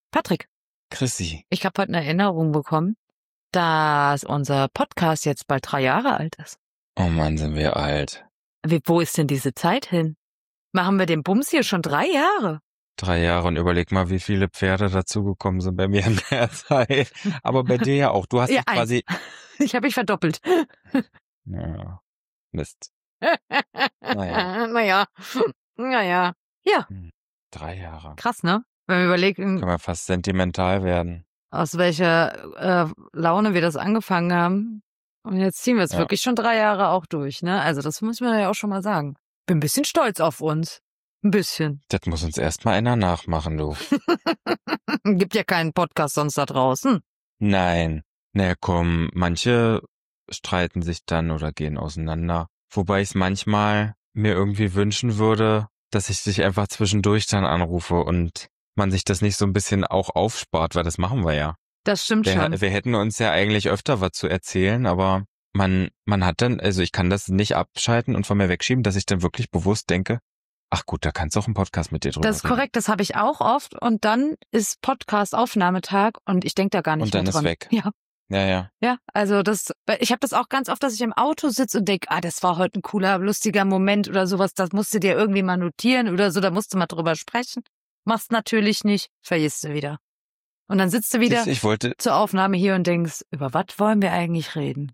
Patrick, Chrissy. ich habe heute eine Erinnerung bekommen, dass unser Podcast jetzt bald 3 Jahre alt ist. Oh Mann, sind wir alt. Wo ist denn diese Zeit hin? Machen wir den Bums hier schon 3 Jahre? 3 Jahre und überleg mal, wie viele Pferde dazugekommen sind bei mir in der Zeit. Aber bei dir ja auch. Du hast Ja, dich quasi... Ich habe mich verdoppelt. Ja, Mist. Naja. Ja, 3 Jahre. krass, ne? Wenn wir überlegen, Können wir fast sentimental werden. aus welcher Laune wir das angefangen haben. Und jetzt ziehen wir es Ja. wirklich schon 3 Jahre auch durch, ne? Also das muss man ja auch schon mal sagen. Bin ein bisschen stolz auf uns. Ein bisschen. Das muss uns erstmal einer nachmachen, du. Gibt ja keinen Podcast sonst da draußen. Nein. Na komm, manche streiten sich dann oder gehen auseinander. Wobei ich es manchmal mir irgendwie wünschen würde, dass ich dich einfach zwischendurch dann anrufe und man sich das nicht so ein bisschen auch aufspart, weil das machen wir ja. Das stimmt schon. Wir hätten uns ja eigentlich öfter was zu erzählen, aber man hat dann, also ich kann das nicht abschalten und von mir wegschieben, dass ich dann wirklich bewusst denke, ach gut, da kannst du auch einen Podcast mit dir drüber Das ist reden. korrekt, das habe ich auch oft. Und dann ist Podcast-Aufnahmetag und ich denke da gar nicht Und dann mehr ist dran. weg. Ja, Ja. ja, also ich habe das auch ganz oft, dass ich im Auto sitze und denke, das war heute ein cooler, lustiger Moment oder sowas, das musst du dir irgendwie mal notieren oder so, da musst du mal drüber sprechen. Machst natürlich nicht, vergisst du wieder. Und dann sitzt du wieder Ich wollte, zur Aufnahme hier und denkst, über was wollen wir eigentlich reden?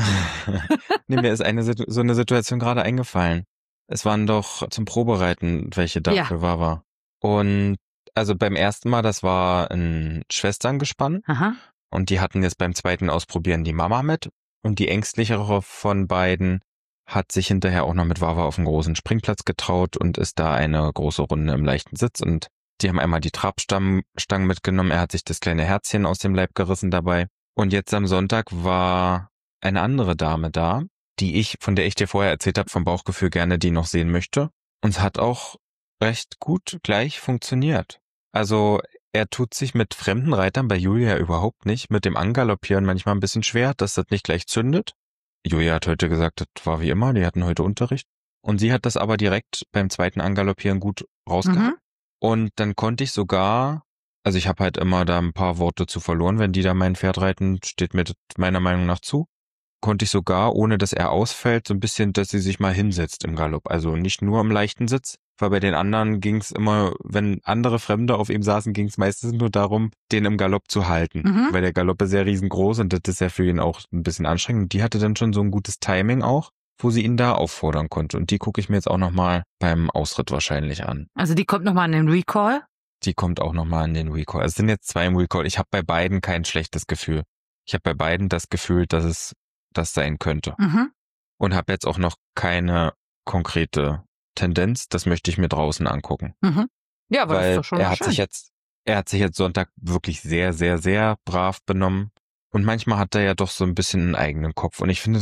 nee, mir ist so eine Situation gerade eingefallen. Es waren doch zum Probereiten welche da Ja. für Wawa. Und also beim ersten Mal, das war ein Schwesterngespann. Aha. Und die hatten jetzt beim zweiten Ausprobieren die Mama mit. Und die ängstlichere von beiden hat sich hinterher auch noch mit Wawa auf einen großen Springplatz getraut und ist da eine große Runde im leichten Sitz. Und die haben einmal die Trabstangen mitgenommen. Er hat sich das kleine Herzchen aus dem Leib gerissen dabei. Und jetzt am Sonntag war eine andere Dame da, von der ich dir vorher erzählt habe, vom Bauchgefühl gerne die noch sehen möchte. Und es hat auch recht gut gleich funktioniert. Also er tut sich mit fremden Reitern bei Julia überhaupt nicht, mit dem Angaloppieren manchmal ein bisschen schwer, dass das nicht gleich zündet. Julia hat heute gesagt, das war wie immer, die hatten heute Unterricht. Und sie hat das aber direkt beim zweiten Angaloppieren gut rausgehauen. Und dann konnte ich sogar, also ich habe halt immer da ein paar Worte zu verloren, wenn die da mein Pferd reiten, steht mir das meiner Meinung nach zu. Konnte ich sogar, ohne dass er ausfällt, so ein bisschen, dass sie sich mal hinsetzt im Galopp. Also nicht nur im leichten Sitz, weil bei den anderen ging es immer, wenn andere Fremde auf ihm saßen, ging es meistens nur darum, den im Galopp zu halten. Weil der Galopp ist ja riesengroß und das ist ja für ihn auch ein bisschen anstrengend. Und die hatte dann schon so ein gutes Timing auch, wo sie ihn da auffordern konnte. Und die gucke ich mir jetzt auch nochmal beim Ausritt wahrscheinlich an. Also die kommt nochmal an den Recall? Die kommt auch nochmal an den Recall. Es sind jetzt 2 im Recall. Ich habe bei beiden kein schlechtes Gefühl. Ich habe bei beiden das Gefühl, dass es das sein könnte. Und habe jetzt auch noch keine konkrete Tendenz. Das möchte ich mir draußen angucken. Ja, aber das Weil ist doch schon er mal hat schön. sich jetzt Sonntag wirklich sehr, sehr, sehr brav benommen. Und manchmal hat er ja doch so ein bisschen einen eigenen Kopf. Und ich finde,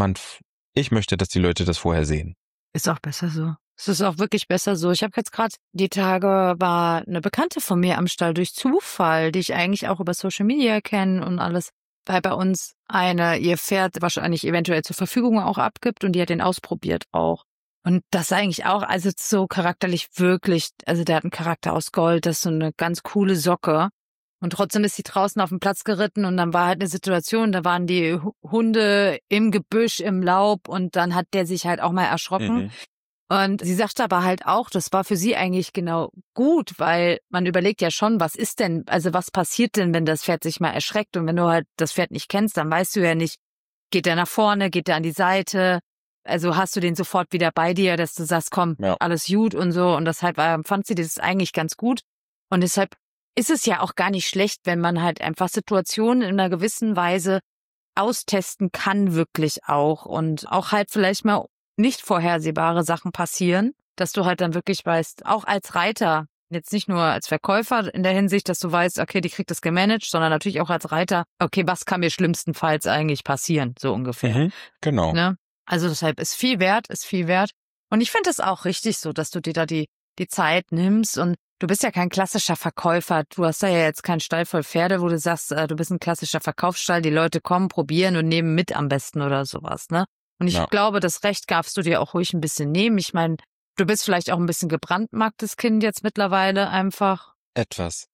ich möchte, dass die Leute das vorher sehen. Ist auch besser so. Es ist auch wirklich besser so. Ich habe jetzt gerade die Tage war eine Bekannte von mir am Stall durch Zufall, die ich eigentlich auch über Social Media kenne und alles, weil bei uns ihr Pferd wahrscheinlich eventuell zur Verfügung auch abgibt und die hat den ausprobiert auch. Und das eigentlich auch, also so charakterlich wirklich, also der hat einen Charakter aus Gold, das ist so eine ganz coole Socke. Und trotzdem ist sie draußen auf dem Platz geritten und dann war halt eine Situation, da waren die Hunde im Gebüsch, im Laub und dann hat der sich halt auch mal erschrocken. Und sie sagte aber halt auch, das war für sie eigentlich genau gut, weil man überlegt ja schon, was passiert denn, wenn das Pferd sich mal erschreckt? Und wenn du halt das Pferd nicht kennst, dann weißt du ja nicht, geht der nach vorne, geht der an die Seite? Also hast du den sofort wieder bei dir, dass du sagst, komm, Ja. alles gut und so. Und deshalb fand sie das eigentlich ganz gut. Und deshalb ist es ja auch gar nicht schlecht, wenn man halt einfach Situationen in einer gewissen Weise austesten kann, wirklich auch. Und auch halt vielleicht mal nicht vorhersehbare Sachen passieren, dass du halt dann wirklich weißt, auch als Reiter, jetzt nicht nur als Verkäufer in der Hinsicht, dass du weißt, okay, die kriegt das gemanagt, sondern natürlich auch als Reiter, okay, was kann mir schlimmstenfalls eigentlich passieren, so ungefähr. Genau. Ne? Also deshalb ist viel wert. Und ich finde es auch richtig so, dass du dir da die Zeit nimmst und du bist ja kein klassischer Verkäufer. Du hast da ja jetzt keinen Stall voll Pferde, wo du sagst, du bist ein klassischer Verkaufsstall, die Leute kommen, probieren und nehmen mit am besten oder sowas, ne? Und ich glaube, das Recht darfst du dir auch ruhig ein bisschen nehmen. Ich meine, du bist vielleicht auch ein bisschen gebrandmarktes Kind jetzt mittlerweile einfach. Etwas.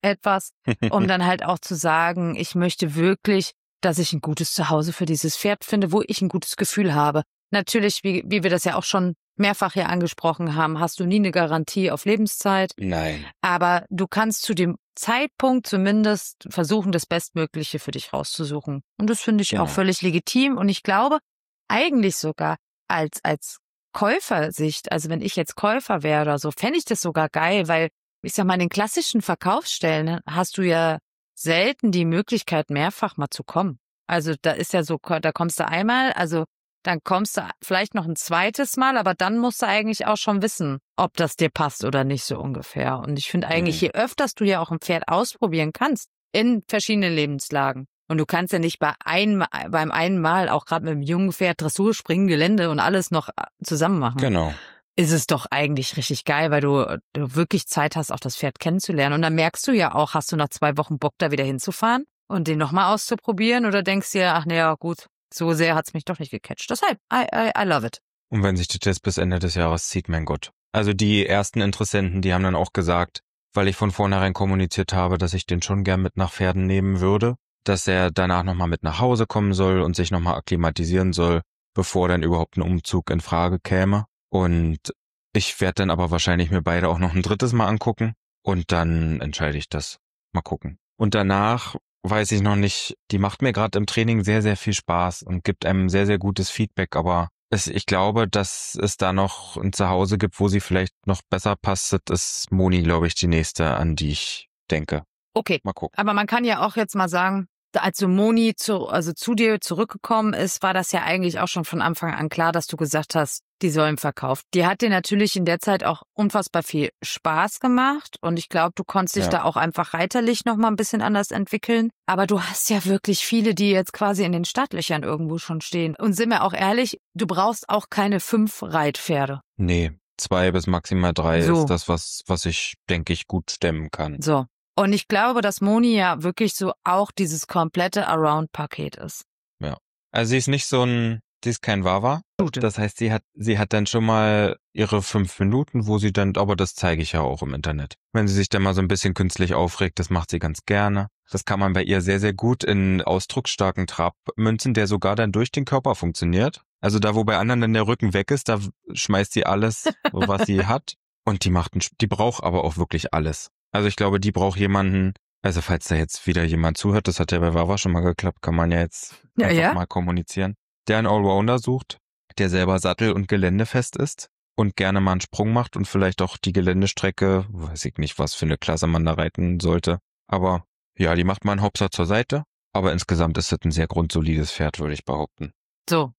Um dann halt auch zu sagen, ich möchte wirklich, dass ich ein gutes Zuhause für dieses Pferd finde, wo ich ein gutes Gefühl habe. Natürlich, wie wir das ja auch schon mehrfach hier angesprochen haben, hast du nie eine Garantie auf Lebenszeit. Nein. Aber du kannst zu dem Zeitpunkt zumindest versuchen, das Bestmögliche für dich rauszusuchen. Und das finde ich auch völlig legitim. Und ich glaube, eigentlich sogar als Käufersicht, also wenn ich jetzt Käufer wäre oder so, fände ich das sogar geil, weil ich sag mal, in den klassischen Verkaufsstellen hast du ja selten die Möglichkeit, mehrfach mal zu kommen. Also da ist ja so, da kommst du einmal, also dann kommst du vielleicht noch ein zweites Mal, aber dann musst du eigentlich auch schon wissen, ob das dir passt oder nicht, so ungefähr. Und ich finde eigentlich, je öfters du ja auch ein Pferd ausprobieren kannst, in verschiedenen Lebenslagen. Und du kannst ja nicht beim einen Mal, auch gerade mit einem jungen Pferd, Dressur, Springen, Gelände und alles noch zusammen machen. Genau. Ist es doch eigentlich richtig geil, weil du wirklich Zeit hast, auch das Pferd kennenzulernen. Und dann merkst du ja auch, hast du nach 2 Wochen Bock, da wieder hinzufahren und den nochmal auszuprobieren oder denkst dir, ach naja, gut, so sehr hat's mich doch nicht gecatcht. Deshalb, I love it. Und wenn sich das jetzt bis Ende des Jahres zieht, mein Gott. Also die ersten Interessenten, die haben dann auch gesagt, weil ich von vornherein kommuniziert habe, dass ich den schon gern mit nach Pferden nehmen würde, dass er danach nochmal mit nach Hause kommen soll und sich nochmal akklimatisieren soll, bevor dann überhaupt ein Umzug in Frage käme. Und ich werde dann aber wahrscheinlich mir beide auch noch ein drittes Mal angucken und dann entscheide ich das. Mal gucken. Und danach weiß ich noch nicht, die macht mir gerade im Training sehr, sehr viel Spaß und gibt einem sehr, sehr gutes Feedback, aber ich glaube, dass es da noch ein Zuhause gibt, wo sie vielleicht noch besser passt. Das ist Moni, glaube ich, die nächste, an die ich denke. Okay, mal gucken. Aber man kann ja auch jetzt mal sagen, als so Moni zu dir zurückgekommen ist, war das ja eigentlich auch schon von Anfang an klar, dass du gesagt hast, die sollen verkauft. Die hat dir natürlich in der Zeit auch unfassbar viel Spaß gemacht und ich glaube, du konntest dich da auch einfach reiterlich noch mal ein bisschen anders entwickeln. Aber du hast ja wirklich viele, die jetzt quasi in den Startlöchern irgendwo schon stehen. Und sind wir auch ehrlich, du brauchst auch keine 5 Reitpferde. Nee, 2 bis maximal 3 ist das, was ich, denke ich, gut stemmen kann. So. Und ich glaube, dass Moni ja wirklich so auch dieses komplette Around-Paket ist. Ja. Also sie ist nicht sie ist kein Wawa. Das heißt, sie hat dann schon mal ihre 5 Minuten, wo sie dann, aber das zeige ich ja auch im Internet. Wenn sie sich dann mal so ein bisschen künstlich aufregt, das macht sie ganz gerne. Das kann man bei ihr sehr, sehr gut in ausdrucksstarken Trab münzen, der sogar dann durch den Körper funktioniert. Also da, wo bei anderen dann der Rücken weg ist, da schmeißt sie alles, was sie hat. Und die braucht aber auch wirklich alles. Also ich glaube, die braucht jemanden, also falls da jetzt wieder jemand zuhört, das hat ja bei Wawa schon mal geklappt, kann man ja jetzt einfach mal kommunizieren, der einen Allrounder sucht, der selber sattel- und geländefest ist und gerne mal einen Sprung macht und vielleicht auch die Geländestrecke, weiß ich nicht, was für eine Klasse man da reiten sollte, aber ja, die macht mal einen Hopser zur Seite, aber insgesamt ist das ein sehr grundsolides Pferd, würde ich behaupten. So.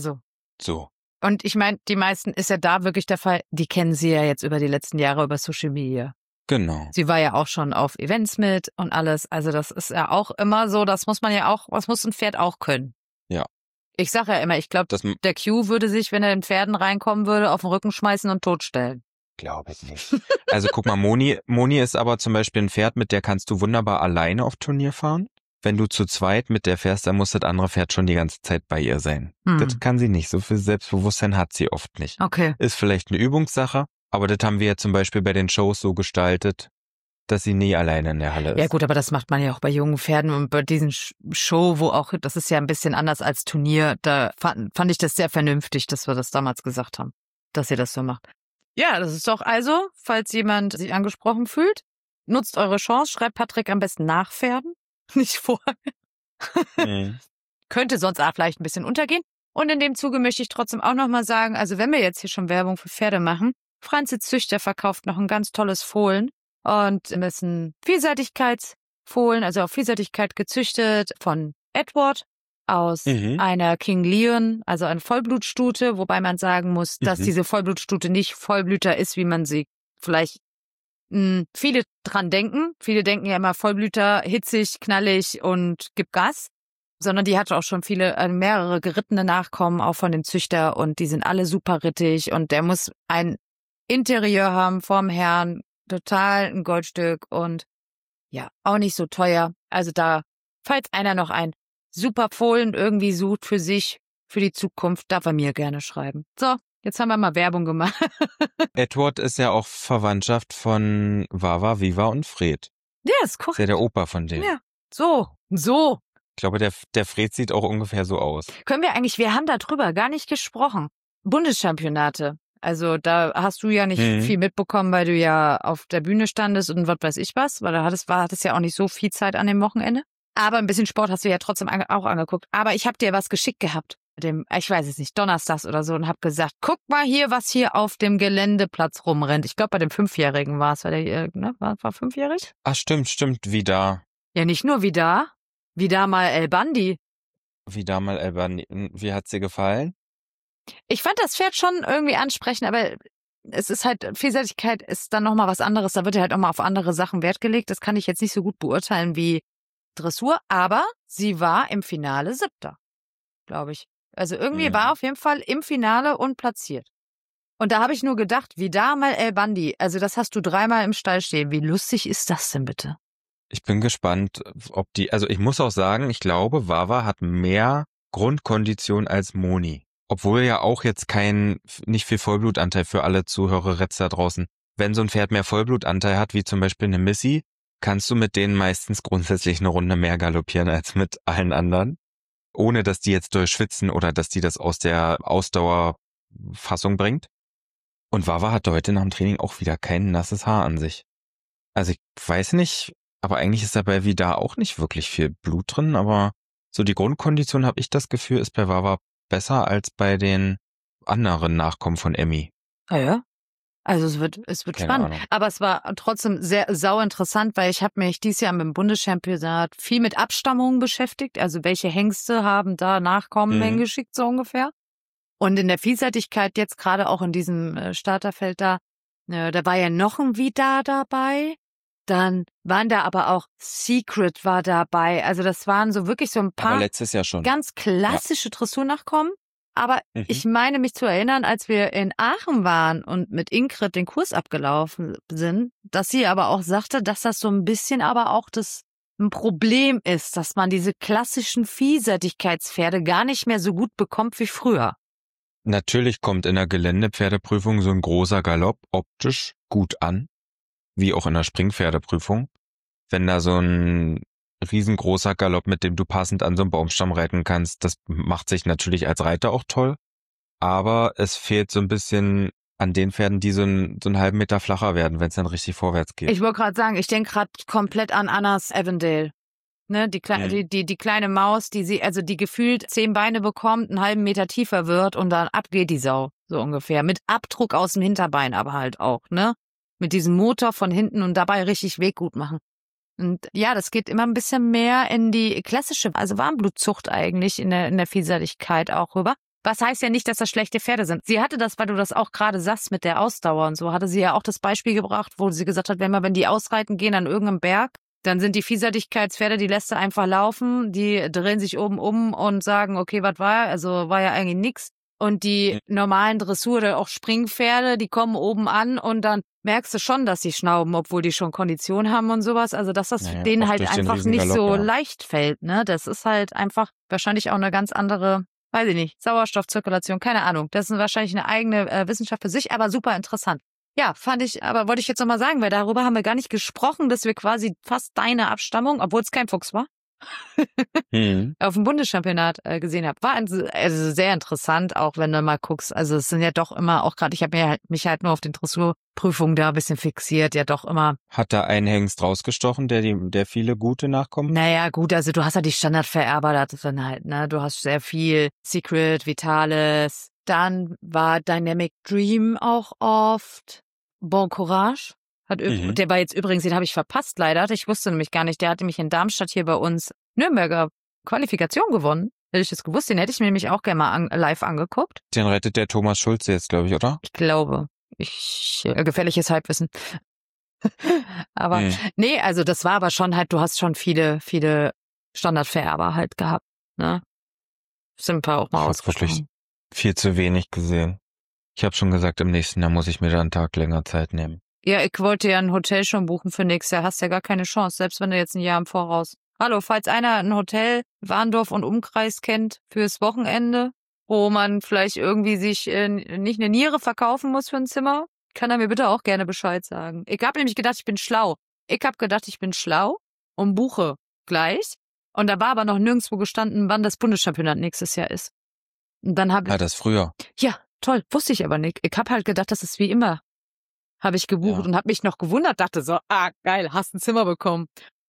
Und ich meine, die meisten ist ja da wirklich der Fall, die kennen sie ja jetzt über die letzten Jahre über Social Media. Genau. Sie war ja auch schon auf Events mit und alles. Also das ist ja auch immer so, das muss man ja auch, was muss ein Pferd auch können. Ja. Ich sage ja immer, ich glaube, der Q würde sich, wenn er in Pferden reinkommen würde, auf den Rücken schmeißen und totstellen. Glaube ich nicht. Also guck mal, Moni ist aber zum Beispiel ein Pferd, mit der kannst du wunderbar alleine auf Turnier fahren. Wenn du zu zweit mit der fährst, dann muss das andere Pferd schon die ganze Zeit bei ihr sein. Das kann sie nicht. So viel Selbstbewusstsein hat sie oft nicht. Okay. Ist vielleicht eine Übungssache. Aber das haben wir ja zum Beispiel bei den Shows so gestaltet, dass sie nie alleine in der Halle ist. Ja gut, aber das macht man ja auch bei jungen Pferden und bei diesen Show, wo auch, das ist ja ein bisschen anders als Turnier, da fand ich das sehr vernünftig, dass wir das damals gesagt haben, dass ihr das so macht. Ja, das ist doch also, falls jemand sich angesprochen fühlt, nutzt eure Chance, schreibt Patrick am besten nach Pferden, nicht vorher. Könnte sonst auch vielleicht ein bisschen untergehen. Und in dem Zuge möchte ich trotzdem auch nochmal sagen, also wenn wir jetzt hier schon Werbung für Pferde machen, Franzi Züchter verkauft noch ein ganz tolles Fohlen und ist ein Vielseitigkeitsfohlen, also auf Vielseitigkeit gezüchtet von Edward aus einer King Leon, also eine Vollblutstute, wobei man sagen muss, dass diese Vollblutstute nicht Vollblüter ist, wie man sie vielleicht viele dran denken. Viele denken ja immer Vollblüter, hitzig, knallig und gibt Gas. Sondern die hat auch schon mehrere gerittene Nachkommen, auch von dem Züchter und die sind alle super rittig und der muss ein Interieur haben vom Herrn, total ein Goldstück und ja, auch nicht so teuer. Also da, falls einer noch ein super Fohlen irgendwie sucht für sich, für die Zukunft, darf er mir gerne schreiben. So, Jetzt haben wir mal Werbung gemacht. Edward ist ja auch Verwandtschaft von Wawa, Viva und Fred. Ja, ist Ist korrekt. ja der Opa von denen. Ja, so. Ich glaube, der Fred sieht auch ungefähr so aus. Wir haben da drüber gar nicht gesprochen. Bundeschampionate. Also da hast du ja nicht viel mitbekommen, weil du ja auf der Bühne standest und was weiß ich was, weil hattest ja auch nicht so viel Zeit an dem Wochenende. Aber ein bisschen Sport hast du ja trotzdem auch angeguckt. Aber ich habe dir was geschickt gehabt, ich weiß es nicht, donnerstags oder so, und habe gesagt, guck mal hier, was hier auf dem Geländeplatz rumrennt. Ich glaube, bei dem 5-Jährigen war es, war 5-jährig? Ach, stimmt, Vidar. Ja, nicht nur Vidar mal El Bandi. Vidar mal Elban. Wie hat's dir gefallen? Ich fand das Pferd schon irgendwie ansprechend, aber es ist halt, Vielseitigkeit ist dann nochmal was anderes. Da wird ja halt auch mal auf andere Sachen Wert gelegt. Das kann ich jetzt nicht so gut beurteilen wie Dressur, aber sie war im Finale 7., glaube ich. Also irgendwie war auf jeden Fall im Finale und platziert. Und da habe ich nur gedacht, Vidar mal El Bandi, also das hast du 3-mal im Stall stehen. Wie lustig ist das denn bitte? Ich bin gespannt, also ich muss auch sagen, ich glaube, Wawa hat mehr Grundkondition als Moni. Obwohl ja auch jetzt nicht viel Vollblutanteil für alle Zuhörer da draußen. Wenn so ein Pferd mehr Vollblutanteil hat, wie zum Beispiel eine Missy, kannst du mit denen meistens grundsätzlich eine Runde mehr galoppieren als mit allen anderen. Ohne dass die jetzt durchschwitzen oder dass die das aus der Ausdauerfassung bringt. Und Wawa hatte heute nach dem Training auch wieder kein nasses Haar an sich. Also ich weiß nicht, aber eigentlich ist dabei wieder auch nicht wirklich viel Blut drin, aber so die Grundkondition, habe ich das Gefühl, ist bei Wawa besser als bei den anderen Nachkommen von Emmy. Ah ja? Also es wird Keine spannend. Ahnung. Aber es war trotzdem sehr sauinteressant, weil ich habe mich dieses Jahr mit dem Bundeschampionat viel mit Abstammungen beschäftigt. Also welche Hengste haben da Nachkommen hingeschickt, so ungefähr. Und in der Vielseitigkeit jetzt gerade auch in diesem Starterfeld da war ja noch ein Vidar dabei. Dann waren da aber auch Secret war dabei. Also das waren so wirklich so ein paar Aber letztes Jahr schon. ganz klassische Dressurnachkommen. Aber ich meine mich zu erinnern, als wir in Aachen waren und mit Ingrid den Kurs abgelaufen sind, dass sie aber auch sagte, dass das so ein bisschen aber auch ein Problem ist, dass man diese klassischen Vielseitigkeitspferde gar nicht mehr so gut bekommt wie früher. Natürlich kommt in der Geländepferdeprüfung so ein großer Galopp optisch gut an, wie auch in der Springpferdeprüfung. Wenn da so ein riesengroßer Galopp, mit dem du passend an so einem Baumstamm reiten kannst, das macht sich natürlich als Reiter auch toll. Aber es fehlt so ein bisschen an den Pferden, die so einen halben Meter flacher werden, wenn es dann richtig vorwärts geht. Ich wollte gerade sagen, ich denke gerade komplett an Annas Avondale. Ne, die kleine Maus, die gefühlt 10 Beine bekommt, einen halben Meter tiefer wird und dann ab geht die Sau, so ungefähr. Mit Abdruck aus dem Hinterbein aber halt auch, ne? Mit diesem Motor von hinten und dabei richtig Weg gut machen. Und ja, das geht immer ein bisschen mehr in die klassische, also Warmblutzucht eigentlich in der Vielseitigkeit auch rüber. Was heißt ja nicht, dass das schlechte Pferde sind. Sie hatte das, weil du das auch gerade sagst mit der Ausdauer und so, hatte sie ja auch das Beispiel gebracht, wo sie gesagt hat, wenn die ausreiten gehen an irgendeinem Berg, dann sind die Vielseitigkeitspferde, die lässt du einfach laufen, die drehen sich oben um und sagen, okay, was war? Also war ja eigentlich nix. Und die normalen Dressur- oder auch Springpferde, die kommen oben an und dann merkst du schon, dass sie schnauben, obwohl die schon Kondition haben und sowas. Also dass das denen halt einfach nicht so leicht fällt, ne? Das ist halt einfach wahrscheinlich auch eine ganz andere, weiß ich nicht, Sauerstoffzirkulation, keine Ahnung. Das ist wahrscheinlich eine eigene Wissenschaft für sich, aber super interessant. Ja, wollte ich jetzt nochmal sagen, weil darüber haben wir gar nicht gesprochen, dass wir quasi fast deine Abstammung, obwohl es kein Fuchs war, auf dem Bundeschampionat gesehen habe. War also sehr interessant, auch wenn du mal guckst. Also es sind ja doch immer, auch gerade, ich habe mich halt nur auf den Dressurprüfungen da ein bisschen fixiert, ja doch immer. Hat da ein Hengst rausgestochen, der viele gute Nachkommen? Naja, gut, also du hast ja die Standardvererber, das ist dann halt, ne, du hast sehr viel Secret, Vitalis. Dann war Dynamic Dream auch oft. Bon Courage. Der war jetzt übrigens, den habe ich verpasst leider. Ich wusste nämlich gar nicht, der hatte mich in Darmstadt hier bei uns Nürnberger Qualifikation gewonnen. Hätte ich das gewusst, den hätte ich mir nämlich auch gerne mal live angeguckt. Den rettet der Thomas Schulze jetzt, glaube ich, oder? Ich glaube. Gefährliches Halbwissen. Aber nee, also das war aber schon halt, du hast schon viele Standardvererber halt gehabt, ne? Sind wir auch mal ausgesprochen. Viel zu wenig gesehen. Ich habe schon gesagt, im nächsten Jahr muss ich mir da einen Tag länger Zeit nehmen. Ja, ich wollte ja ein Hotel schon buchen für nächstes Jahr. Hast ja gar keine Chance, selbst wenn du jetzt ein Jahr im Voraus. Hallo, falls einer ein Hotel Warndorf und Umkreis kennt fürs Wochenende wo man vielleicht irgendwie sich nicht eine Niere verkaufen muss für ein Zimmer, kann er mir bitte auch gerne Bescheid sagen. Ich habe nämlich gedacht, ich bin schlau. Ich habe gedacht, ich bin schlau und buche gleich. Und da war aber noch nirgendwo gestanden, wann das Bundeschampionat nächstes Jahr ist. Und dann habe ich... Das früher. Ja, toll, wusste ich aber nicht. Ich habe halt gedacht, das ist wie immer. Habe ich gebucht und habe mich noch gewundert, dachte so, geil, hast ein Zimmer bekommen.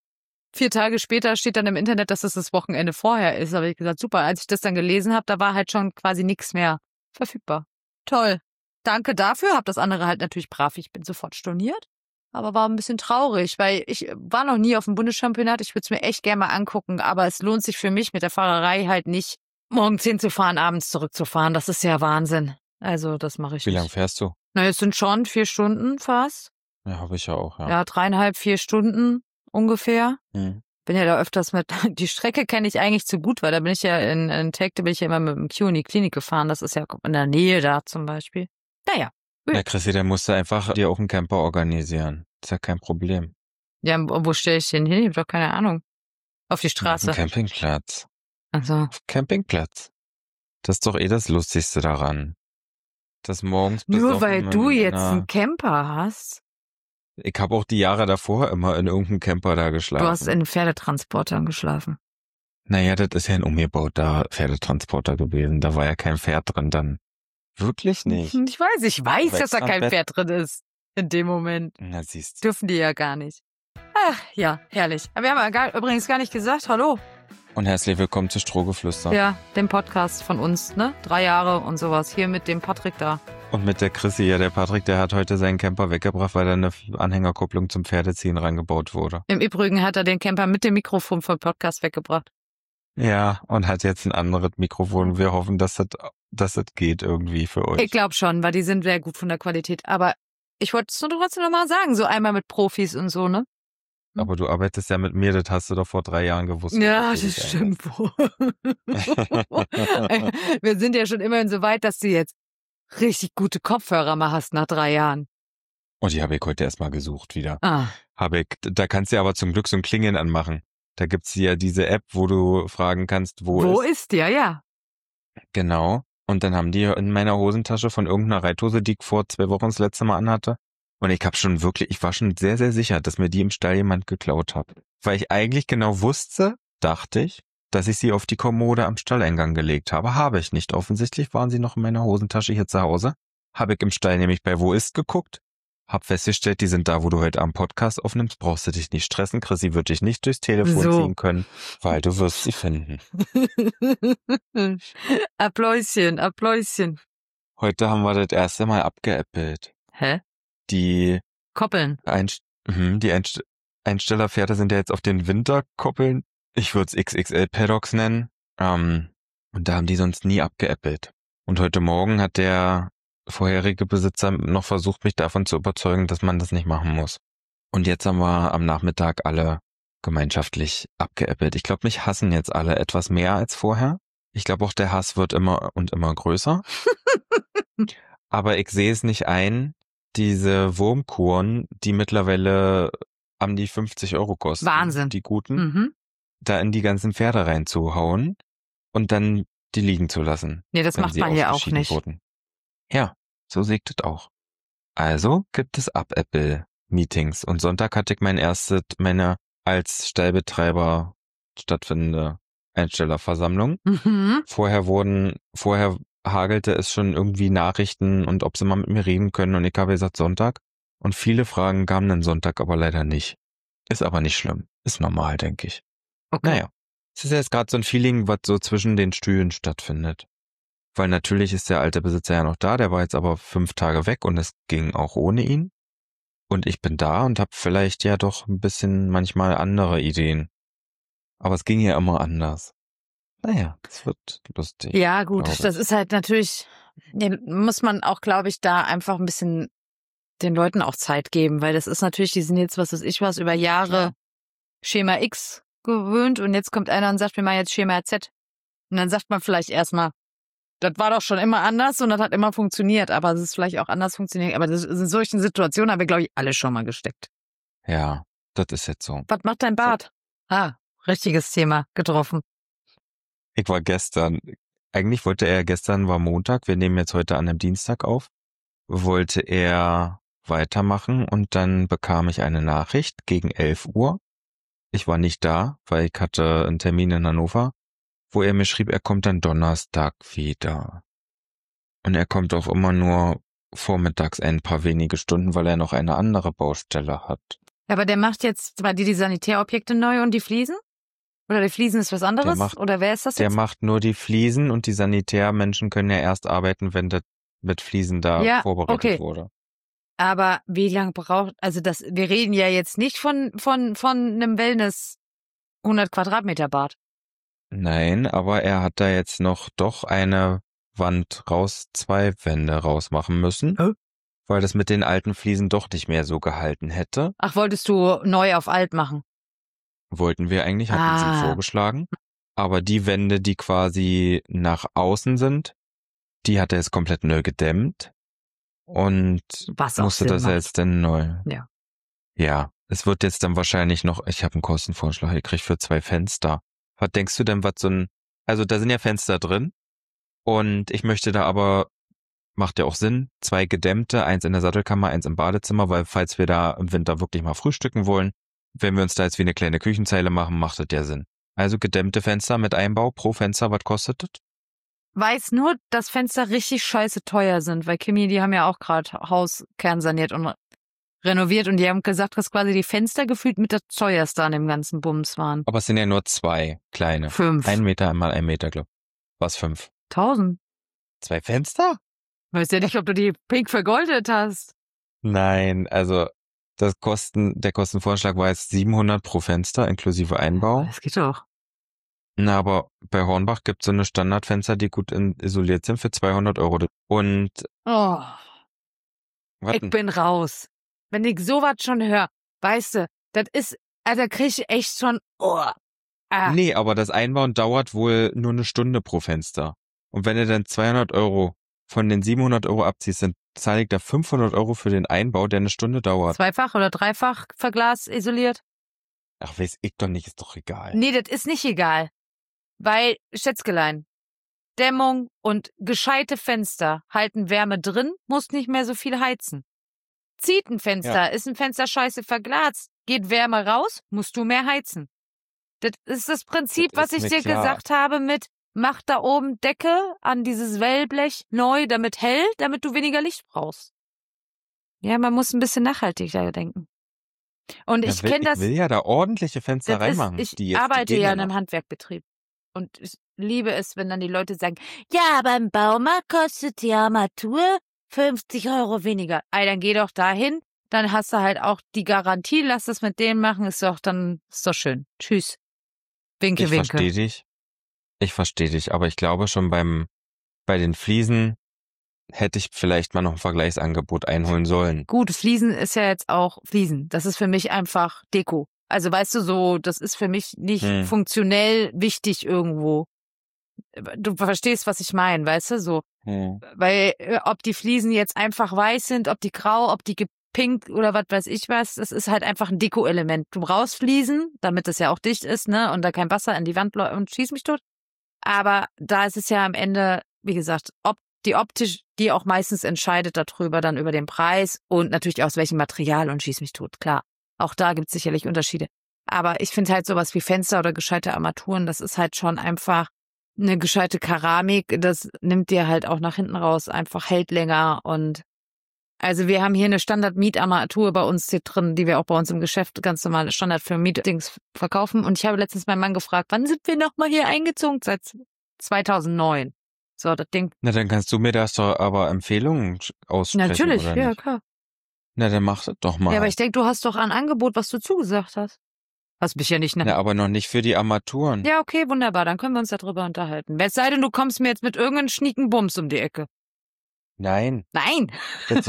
4 Tage später steht dann im Internet, dass es das Wochenende vorher ist. Aber ich gesagt, super, als ich das dann gelesen habe, da war halt schon quasi nichts mehr verfügbar. Toll. Danke dafür, hab das andere halt natürlich brav, ich bin sofort storniert. Aber war ein bisschen traurig, weil ich war noch nie auf dem Bundeschampionat. Ich würde es mir echt gerne mal angucken, aber es lohnt sich für mich mit der Fahrerei halt nicht, morgens hinzufahren, abends zurückzufahren. Das ist ja Wahnsinn. Also das mache ich Wie nicht. lange fährst du? Na, es sind schon 4 Stunden fast. Ja, habe ich ja auch, ja. Ja, 3,5, 4 Stunden ungefähr. Hm. Bin ja da öfters mit, die Strecke kenne ich eigentlich zu gut, weil da bin ich ja in Tegte bin ich ja immer mit dem Q in die Klinik gefahren. Das ist ja in der Nähe da zum Beispiel. Naja. Na, Chrissy, dann musst du einfach dir auch einen Camper organisieren. Ist ja kein Problem. Ja, wo stelle ich den hin? Ich hab doch keine Ahnung. Auf die Straße. Auf dem Campingplatz. Also. Auf dem Campingplatz. Das ist doch das Lustigste daran. Das morgens Nur weil du jetzt einer... einen Camper hast? Ich habe auch die Jahre davor immer in irgendeinem Camper da geschlafen. Du hast in Pferdetransportern geschlafen. Naja, das ist ja ein umgebauter Pferdetransporter gewesen. Da war ja kein Pferd drin dann. Wirklich nicht. Ich weiß, dass da kein Pferd drin ist. In dem Moment. Na, siehst du. Dürfen die ja gar nicht. Ach, ja, herrlich. Aber wir haben übrigens gar nicht gesagt, hallo. Und herzlich willkommen zu Strohgeflüster. Ja, dem Podcast von uns, ne? 3 Jahre und sowas. Hier mit dem Patrick da. Und mit der Chrissy, ja, der Patrick, der hat heute seinen Camper weggebracht, weil da eine Anhängerkupplung zum Pferdeziehen reingebaut wurde. Im Übrigen hat er den Camper mit dem Mikrofon vom Podcast weggebracht. Ja, und hat jetzt ein anderes Mikrofon. Wir hoffen, dass das geht irgendwie für euch. Ich glaube schon, weil die sind sehr gut von der Qualität. Aber ich wollte es nur trotzdem nochmal sagen, so einmal mit Profis und so, ne? Aber du arbeitest ja mit mir, das hast du doch vor 3 Jahren gewusst. Ja, das stimmt wohl. Wir sind ja schon immerhin so weit, dass du jetzt richtig gute Kopfhörer mal hast nach 3 Jahren. Und die habe ich heute erstmal gesucht wieder. Ah. Da kannst du ja aber zum Glück so ein Klingeln anmachen. Da gibt's ja diese App, wo du fragen kannst, wo ist. Ja. Genau. Und dann haben die in meiner Hosentasche von irgendeiner Reithose, die ich vor 2 Wochen das letzte Mal anhatte. Und ich war schon sehr, sehr sicher, dass mir die im Stall jemand geklaut hat. Weil ich eigentlich genau wusste, dachte ich, dass ich sie auf die Kommode am Stalleingang gelegt habe. Habe ich nicht. Offensichtlich waren sie noch in meiner Hosentasche hier zu Hause. Habe ich im Stall nämlich bei Wo ist geguckt. Hab festgestellt, die sind da, wo du heute am Podcast aufnimmst. Brauchst du dich nicht stressen. Chrissy wird dich nicht durchs Telefon ziehen können, weil du wirst sie finden. Applausien. Heute haben wir das erste Mal abgeäppelt. Hä? Die Koppeln. Einstellerpferde sind ja jetzt auf den Winterkoppeln. Ich würde es XXL-Paddocks nennen. Und da haben die sonst nie abgeäppelt. Und heute Morgen hat der vorherige Besitzer noch versucht, mich davon zu überzeugen, dass man das nicht machen muss. Und jetzt haben wir am Nachmittag alle gemeinschaftlich abgeäppelt. Ich glaube, mich hassen jetzt alle etwas mehr als vorher. Ich glaube auch, der Hass wird immer und immer größer. Aber ich sehe es nicht ein, diese Wurmkuren, die mittlerweile an die 50 € kosten. Wahnsinn. Die guten. Da in die ganzen Pferde reinzuhauen und dann die liegen zu lassen. Nee, das macht man ja auch nicht. Wurden. Ja, so seht es auch. Also gibt es Ab-Apple-Meetings und Sonntag hatte ich meine als Stallbetreiber stattfindende Einstellerversammlung. Vorher hagelte es schon irgendwie Nachrichten und ob sie mal mit mir reden können und ich habe gesagt Sonntag und viele Fragen kamen dann Sonntag aber leider nicht. Ist aber nicht schlimm. Ist normal, denke ich. Okay. Naja, es ist jetzt gerade so ein Feeling, was so zwischen den Stühlen stattfindet. Weil natürlich ist der alte Besitzer ja noch da, der war jetzt aber 5 Tage weg und es ging auch ohne ihn. Und ich bin da und habe vielleicht ja doch ein bisschen manchmal andere Ideen. Aber es ging ja immer anders. Naja, es wird lustig. Ja, gut, das ist halt natürlich, muss man auch, glaube ich, da einfach ein bisschen den Leuten auch Zeit geben, weil das ist natürlich, die sind jetzt, über Jahre Schema X gewöhnt und jetzt kommt einer und sagt, wir machen jetzt Schema Z. Und dann sagt man vielleicht erstmal, das war doch schon immer anders und das hat immer funktioniert, aber es ist vielleicht auch anders funktioniert. Aber in solchen Situationen haben wir, glaube ich, alle schon mal gesteckt. Ja, das ist jetzt so. Was macht dein Bart? Richtiges Thema getroffen. Ich war gestern eigentlich wollte er, gestern war Montag, wir nehmen jetzt heute an einem Dienstag auf, wollte er weitermachen und dann bekam ich eine Nachricht gegen 11 Uhr. Ich war nicht da, weil ich hatte einen Termin in Hannover, wo er mir schrieb, er kommt dann Donnerstag wieder. Und er kommt auch immer nur vormittags ein paar wenige Stunden, weil er noch eine andere Baustelle hat. Aber der macht jetzt zwar die Sanitärobjekte neu und die Fliesen? Oder die Fliesen ist was anderes? Oder wer ist das Der jetzt? macht nur die Fliesen und die Sanitärmenschen können ja erst arbeiten, wenn das mit Fliesen da vorbereitet wurde. Aber wie lange braucht, also wir reden ja jetzt nicht von einem Wellness 100 Quadratmeter Bad. Nein, aber er hat da jetzt noch doch eine Wand raus, 2 Wände rausmachen müssen, weil das mit den alten Fliesen doch nicht mehr so gehalten hätte. Ach, wolltest du neu auf alt machen? Wollten wir eigentlich, hatten sie vorgeschlagen. Aber die Wände, die quasi nach außen sind, die hat er jetzt komplett neu gedämmt und musste das jetzt dann neu. Ja. Ja, es wird jetzt dann wahrscheinlich noch, ich habe einen Kostenvorschlag gekriegt für 2 Fenster. Was denkst du denn, was also da sind ja Fenster drin und ich möchte da aber, macht ja auch Sinn, 2 gedämmte, 1 in der Sattelkammer, 1 im Badezimmer, weil falls wir da im Winter wirklich mal frühstücken wollen, wenn wir uns da jetzt wie eine kleine Küchenzeile machen, macht das ja Sinn. Also gedämmte Fenster mit Einbau pro Fenster, was kostet das? Weiß nur, dass Fenster richtig scheiße teuer sind, weil Kimi, die haben ja auch gerade Haus kernsaniert und renoviert und die haben gesagt, dass quasi die Fenster gefühlt mit das teuerste an dem ganzen Bums waren. Aber es sind ja nur 2 kleine. 5. 1 Meter einmal 1 Meter, glaub. Was 5? 1000. 2 Fenster? Weiß ja nicht, ob du die pink vergoldet hast. Nein, also der Kostenvorschlag war jetzt 700 pro Fenster inklusive Einbau. Das geht doch. Na, aber bei Hornbach gibt's so eine Standardfenster, die gut isoliert sind für 200 €. Und ich bin raus. Wenn ich sowas schon höre, weißt du, das ist, also krieg ich echt schon, Nee, aber das Einbauen dauert wohl nur 1 Stunde pro Fenster. Und wenn du dann 200 € von den 700 € abziehst, dann zahle ich da 500 € für den Einbau, der 1 Stunde dauert. 2-fach oder 3-fach Verglas isoliert? Ach, weiß ich doch nicht, ist doch egal. Nee, das ist nicht egal. Weil, Schätzgelein, Dämmung und gescheite Fenster halten Wärme drin, musst nicht mehr so viel heizen. Zieht ein Fenster, ist ein Fenster scheiße verglast, geht Wärme raus, musst du mehr heizen. Das ist das Prinzip, was ich dir gesagt habe mit, mach da oben Decke an dieses Wellblech neu, damit hell, damit du weniger Licht brauchst. Ja, man muss ein bisschen nachhaltiger denken. Und ich kenne das. Ich will ja da ordentliche Fenster reinmachen. Ich arbeite ja in einem Handwerkbetrieb. Und ich liebe es, wenn dann die Leute sagen, ja, beim Baumarkt kostet die Armatur 50 € weniger. Dann geh doch dahin, dann hast du halt auch die Garantie, lass das mit denen machen, ist doch schön. Tschüss. Winke, winke. Ich verstehe dich, aber ich glaube schon bei den Fliesen hätte ich vielleicht mal noch ein Vergleichsangebot einholen sollen. Gut, Fliesen ist ja jetzt auch Fliesen. Das ist für mich einfach Deko. Also weißt du so, das ist für mich nicht funktionell wichtig irgendwo. Du verstehst, was ich meine, weißt du, so. Weil ob die Fliesen jetzt einfach weiß sind, ob die grau, ob die gepinkt oder was weiß ich was, das ist halt einfach ein Deko-Element. Du brauchst Fliesen, damit es ja auch dicht ist, ne, und da kein Wasser in die Wand läuft und schieß mich tot. Aber da ist es ja am Ende, wie gesagt, die optisch, die auch meistens entscheidet darüber, dann über den Preis und natürlich aus welchem Material und schieß mich tot, klar. Auch da gibt es sicherlich Unterschiede. Aber ich finde halt sowas wie Fenster oder gescheite Armaturen, das ist halt schon einfach eine gescheite Keramik. Das nimmt dir halt auch nach hinten raus, einfach hält länger. Und also wir haben hier eine Standard-Mietarmatur bei uns hier drin, die wir auch bei uns im Geschäft ganz normal Standard für Mietdings verkaufen. Und ich habe letztens meinen Mann gefragt, wann sind wir nochmal hier eingezogen? Seit 2009. So, das Ding. Na, dann kannst du mir das doch aber Empfehlungen aussprechen, natürlich, oder ja, nicht? klar. Na, dann mach das doch mal. Ja, aber ich denke, du hast doch ein Angebot, was du zugesagt hast. Hast mich ja nicht, ne? Na, aber noch nicht für die Armaturen. Ja, okay, wunderbar, dann können wir uns darüber unterhalten. Es sei denn, du kommst mir jetzt mit irgendeinem schnieken Bums um die Ecke. Nein. Nein! Das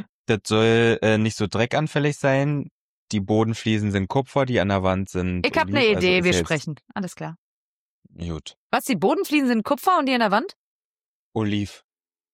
soll nicht so dreckanfällig sein. Die Bodenfliesen sind Kupfer, die an der Wand sind Ich habe Oliv, eine Idee, also wir sprechen. Alles klar. Gut. Was, die Bodenfliesen sind Kupfer und die an der Wand? Oliv.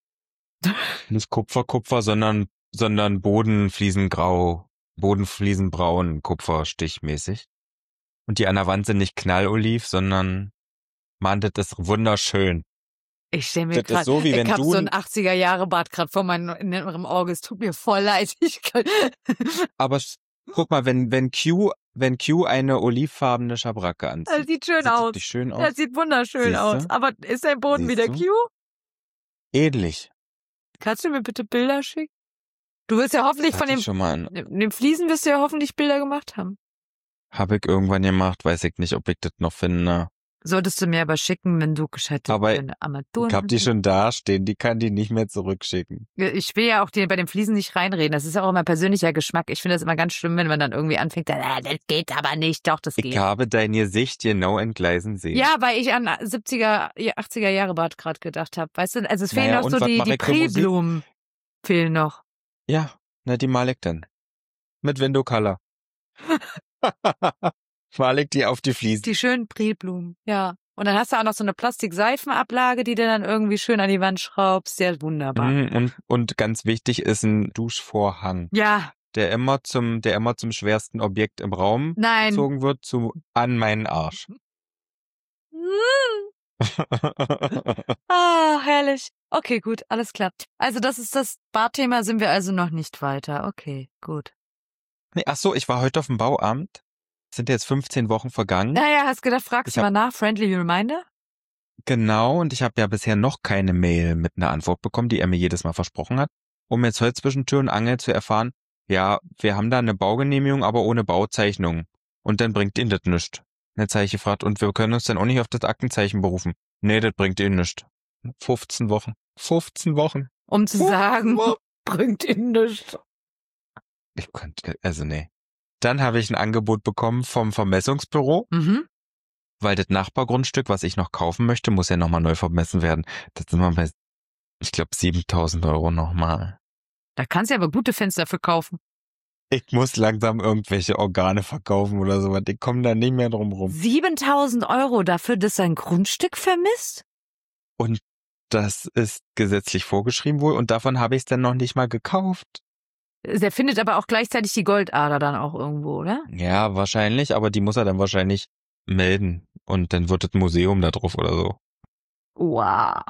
Nicht Kupfer, sondern Bodenfliesen grau, Bodenfliesen braun, Kupferstichmäßig. Und die an der Wand sind nicht Knalloliv, sondern, Mann, das ist wunderschön. Ich stelle mir Das ist so, wie wenn ich habe du so ein 80er-Jahre-Bart gerade vor meinem inneren Auge. Es tut mir voll leid. Aber guck mal, wenn Q eine olivfarbene Schabracke anzieht, Das sieht schön sieht das aus. nicht schön aus? Das sieht wunderschön Siehst aus. du? Aber ist dein Boden Siehst wieder du? Q? Ähnlich. Kannst du mir bitte Bilder schicken? Du wirst ja hoffentlich Hatte von ich schon mal den Fliesen wirst du ja hoffentlich Bilder gemacht haben. Habe ich irgendwann gemacht, weiß ich nicht, ob ich das noch finde. Solltest du mir aber schicken, wenn du gescheite Aber Armaturen ich habe die schon dastehen, die kann die nicht mehr zurückschicken. Ich will ja auch bei den Fliesen nicht reinreden. Das ist ja auch immer persönlicher Geschmack. Ich finde das immer ganz schlimm, wenn man dann irgendwie anfängt, das geht aber nicht. Doch, das geht. Ich habe dein Gesicht genau entgleisen sehen. Ja, weil ich an 70er, 80er Jahre Bart gerade gedacht habe. Weißt du, also es fehlen Naja, noch und so was die mache ich für Musik? Prellblumen fehlen noch. Ja, na, die mal ich dann. Mit Window Color. Mal ich die auf die Fliesen. Die schönen Prellblumen, ja. Und dann hast du auch noch so eine Plastikseifenablage, die du dann irgendwie schön an die Wand schraubst. Ja, wunderbar. Und ganz wichtig ist ein Duschvorhang. Ja. Der immer zum schwersten Objekt im Raum gezogen wird, an meinen Arsch. Ah, herrlich. Okay, gut, alles klar. Also das ist das Barthema, sind wir also noch nicht weiter. Okay, gut. Nee, ach so, ich war heute auf dem Bauamt. Sind jetzt 15 Wochen vergangen. Naja, hast gedacht, fragst du mal nach, friendly reminder? Genau, und ich habe ja bisher noch keine Mail mit einer Antwort bekommen, die er mir jedes Mal versprochen hat, um jetzt heute zwischen Tür und Angel zu erfahren, ja, wir haben da eine Baugenehmigung, aber ohne Bauzeichnung. Und dann bringt ihnen das nichts. Jetzt habe ich gefragt, und wir können uns dann auch nicht auf das Aktenzeichen berufen. Nee, das bringt ihnen nichts. 15 Wochen. 15 Wochen. Um zu sagen, bringt ihnen nichts. Ich konnte, also nee. Dann habe ich ein Angebot bekommen vom Vermessungsbüro, weil das Nachbargrundstück, was ich noch kaufen möchte, muss ja nochmal neu vermessen werden. Das sind wir bei, ich glaube, 7.000 € nochmal. Da kannst du aber gute Fenster für kaufen. Ich muss langsam irgendwelche Organe verkaufen oder sowas. Die kommen da nicht mehr drum rum. 7.000 € dafür, dass sein Grundstück vermisst? Und das ist gesetzlich vorgeschrieben wohl und davon habe ich es dann noch nicht mal gekauft. Der findet aber auch gleichzeitig die Goldader dann auch irgendwo, oder? Ja, wahrscheinlich, aber die muss er dann wahrscheinlich melden und dann wird das Museum da drauf oder so. Wow.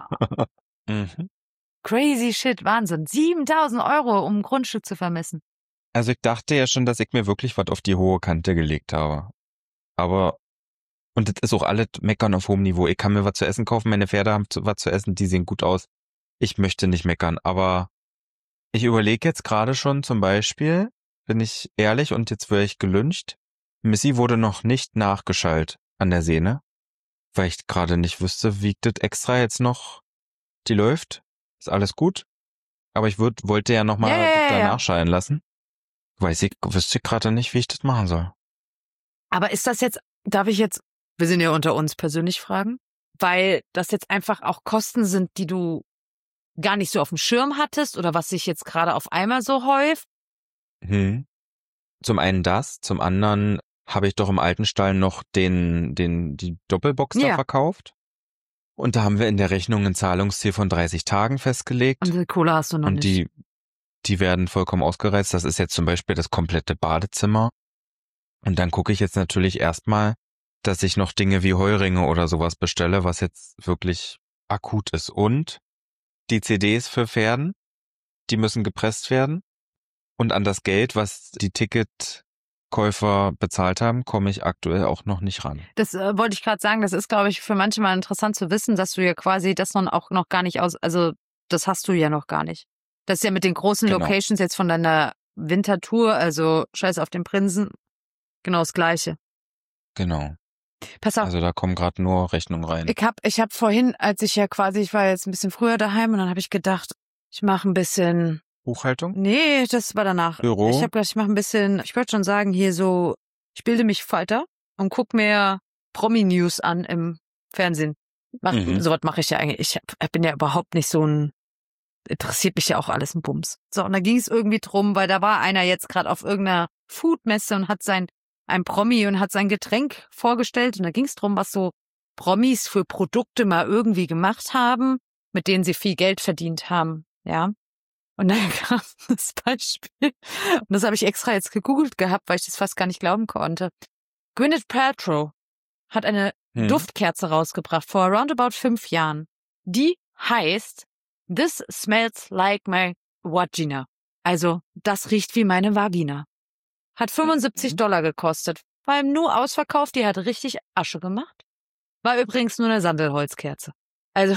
Crazy shit, Wahnsinn. 7.000 €, um ein Grundstück zu vermessen. Also ich dachte ja schon, dass ich mir wirklich was auf die hohe Kante gelegt habe. Aber, und das ist auch alles meckern auf hohem Niveau. Ich kann mir was zu essen kaufen, meine Pferde haben was zu essen, die sehen gut aus. Ich möchte nicht meckern, aber ich überlege jetzt gerade schon zum Beispiel, bin ich ehrlich und jetzt wäre ich gelyncht, Missy wurde noch nicht nachgeschallt an der Sehne, weil ich gerade nicht wüsste, wie das extra jetzt noch, die läuft, ist alles gut, aber ich wollte ja nochmal nachschallen lassen. Wüsste gerade nicht, wie ich das machen soll. Aber ist das jetzt, darf ich jetzt, wir sind ja unter uns persönlich fragen, weil das jetzt einfach auch Kosten sind, die du gar nicht so auf dem Schirm hattest oder was sich jetzt gerade auf einmal so häuft? Zum einen das, zum anderen habe ich doch im alten Stall noch die Doppelbox da verkauft. Und da haben wir in der Rechnung ein Zahlungsziel von 30 Tagen festgelegt. Und die Kohle hast du noch nicht. Und die werden vollkommen ausgereizt. Das ist jetzt zum Beispiel das komplette Badezimmer. Und dann gucke ich jetzt natürlich erstmal, dass ich noch Dinge wie Heuringe oder sowas bestelle, was jetzt wirklich akut ist. Und die CDs für Pferden, die müssen gepresst werden. Und an das Geld, was die Ticketkäufer bezahlt haben, komme ich aktuell auch noch nicht ran. Das wollte ich gerade sagen. Das ist, glaube ich, für manche mal interessant zu wissen, dass du ja quasi das auch noch gar nicht also das hast du ja noch gar nicht. Das ist ja mit den großen Locations jetzt von deiner Wintertour, also Scheiß auf den Prinzen, genau das Gleiche. Genau. Pass auf. Also da kommen gerade nur Rechnungen rein. Ich hab vorhin, ich war jetzt ein bisschen früher daheim und dann habe ich gedacht, ich mache ein bisschen Buchhaltung? Nee, das war danach. Büro? Ich habe gedacht, ich mache ein bisschen, ich würde schon sagen, hier so, ich bilde mich weiter und guck mir Promi-News an im Fernsehen. Sowas mache ich ja eigentlich. Ich bin ja überhaupt nicht interessiert mich ja auch alles ein Bums. So, und da ging es irgendwie drum, weil da war einer jetzt gerade auf irgendeiner Foodmesse und hat ein Promi und hat sein Getränk vorgestellt und da ging es drum, was so Promis für Produkte mal irgendwie gemacht haben, mit denen sie viel Geld verdient haben, ja. Und dann kam das Beispiel, und das habe ich extra jetzt gegoogelt gehabt, weil ich das fast gar nicht glauben konnte. Gwyneth Paltrow hat eine Duftkerze rausgebracht vor roundabout 5 Jahren. Die heißt This smells like my vagina. Also, das riecht wie meine Vagina. Hat $75 gekostet. War ihm nur ausverkauft, die hat richtig Asche gemacht. War übrigens nur eine Sandelholzkerze. Also,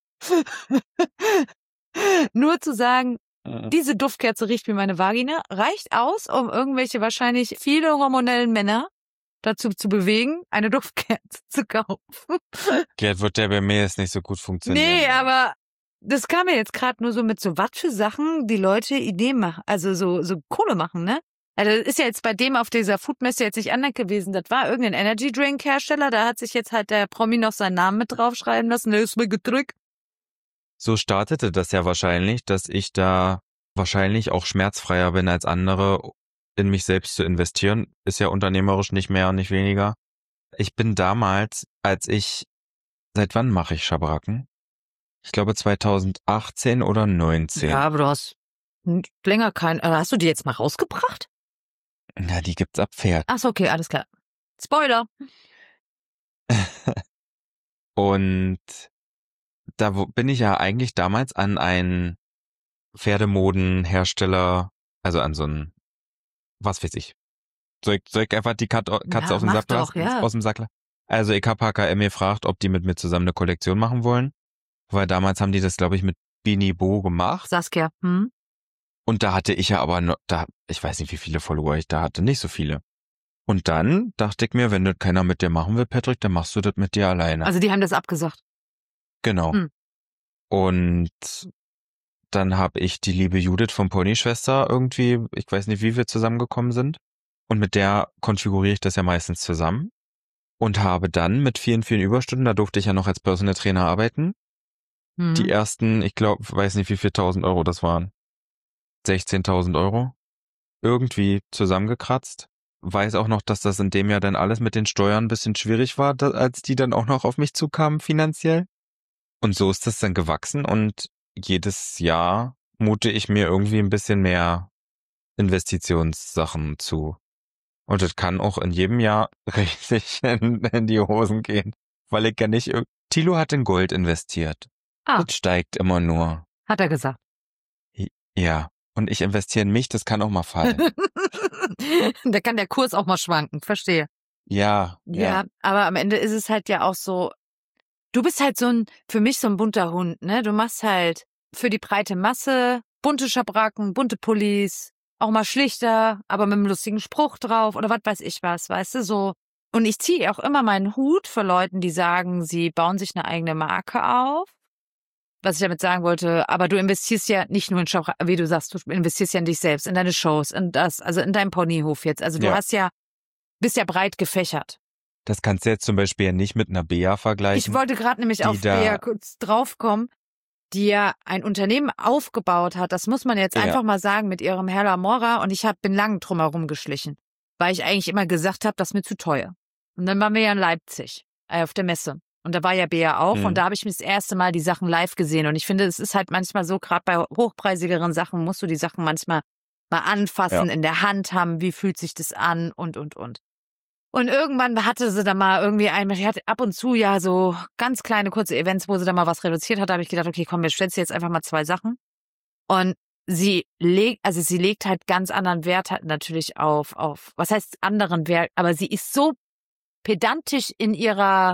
nur zu sagen, diese Duftkerze riecht wie meine Vagina, reicht aus, um irgendwelche wahrscheinlich viele hormonellen Männer dazu zu bewegen, eine Duftkerze zu kaufen. Gerd, wird der bei mir jetzt nicht so gut funktionieren. Nee, aber das kam mir jetzt gerade nur so mit so was für Sachen, die Leute Ideen machen, also so Kohle machen, ne? Also das ist ja jetzt bei dem auf dieser Foodmesse jetzt nicht anders gewesen. Das war irgendein Energy Drink Hersteller, da hat sich jetzt halt der Promi noch seinen Namen mit draufschreiben lassen, der ist mir gedrückt. So startete das ja wahrscheinlich, dass ich da wahrscheinlich auch schmerzfreier bin als andere, in mich selbst zu investieren. Ist ja unternehmerisch nicht mehr und nicht weniger. Ich bin damals, seit wann mache ich Schabracken? Ich glaube 2018 oder 19. Ja, aber du hast länger hast du die jetzt mal rausgebracht? Na, die gibt's ab Pferd. Ach so, okay, alles klar. Spoiler. Und da bin ich ja eigentlich damals an einen Pferdemodenhersteller, also an so einen, was weiß ich. Soll ich einfach die Katze Ja, aus dem mach Sack doch, ja. aus dem Sack? Also ich hab HKM gefragt, ob die mit mir zusammen eine Kollektion machen wollen. Weil damals haben die das, glaube ich, mit Bini Bo gemacht. Saskia, Und da hatte ich ja aber noch, ich weiß nicht, wie viele Follower ich da hatte, nicht so viele. Und dann dachte ich mir, wenn das keiner mit dir machen will, Patrick, dann machst du das mit dir alleine. Also die haben das abgesagt. Genau. Und dann habe ich die liebe Judith vom Ponyschwester irgendwie, ich weiß nicht, wie wir zusammengekommen sind. Und mit der konfiguriere ich das ja meistens zusammen. Und habe dann mit vielen, vielen Überstunden, da durfte ich ja noch als Personal Trainer arbeiten, die ersten, ich glaube, weiß nicht, wie viel 1.000 Euro das waren. 16.000 Euro. Irgendwie zusammengekratzt. Weiß auch noch, dass das in dem Jahr dann alles mit den Steuern ein bisschen schwierig war, als die dann auch noch auf mich zukamen finanziell. Und so ist das dann gewachsen und jedes Jahr mute ich mir irgendwie ein bisschen mehr Investitionssachen zu. Und das kann auch in jedem Jahr richtig in die Hosen gehen, weil ich ja nicht... Thilo hat in Gold investiert. Das steigt immer nur. Hat er gesagt. Ja, und ich investiere in mich, das kann auch mal fallen. Da kann der Kurs auch mal schwanken, verstehe. Ja. Ja, aber am Ende ist es halt ja auch so, du bist halt für mich so ein bunter Hund, ne? Du machst halt für die breite Masse bunte Schabracken, bunte Pullis, auch mal schlichter, aber mit einem lustigen Spruch drauf oder was weiß ich was, weißt du, so. Und ich ziehe auch immer meinen Hut für Leuten, die sagen, sie bauen sich eine eigene Marke auf. Was ich damit sagen wollte, aber du investierst ja nicht nur in Schabracken, wie du sagst, du investierst ja in dich selbst, in deine Shows, in das, also in deinen Ponyhof jetzt. Also du bist ja breit gefächert. Das kannst du jetzt zum Beispiel ja nicht mit einer Bea vergleichen. Ich wollte gerade nämlich auf Bea kurz draufkommen, die ja ein Unternehmen aufgebaut hat, das muss man jetzt einfach mal sagen, mit ihrem Hella Mora, und ich bin lang drum herum geschlichen, weil ich eigentlich immer gesagt habe, das ist mir zu teuer. Und dann waren wir ja in Leipzig, auf der Messe. Und da war ja Bea auch und da habe ich mir das erste Mal die Sachen live gesehen. Und ich finde, es ist halt manchmal so, gerade bei hochpreisigeren Sachen musst du die Sachen manchmal mal anfassen, in der Hand haben, wie fühlt sich das an und. Und irgendwann hatte sie da mal irgendwie sie hatte ab und zu ja so ganz kleine, kurze Events, wo sie da mal was reduziert hat. Da habe ich gedacht, okay, komm, wir stellen jetzt einfach mal 2 Sachen. Und sie legt halt ganz anderen Wert halt natürlich auf, was heißt anderen Wert, aber sie ist so pedantisch in ihrer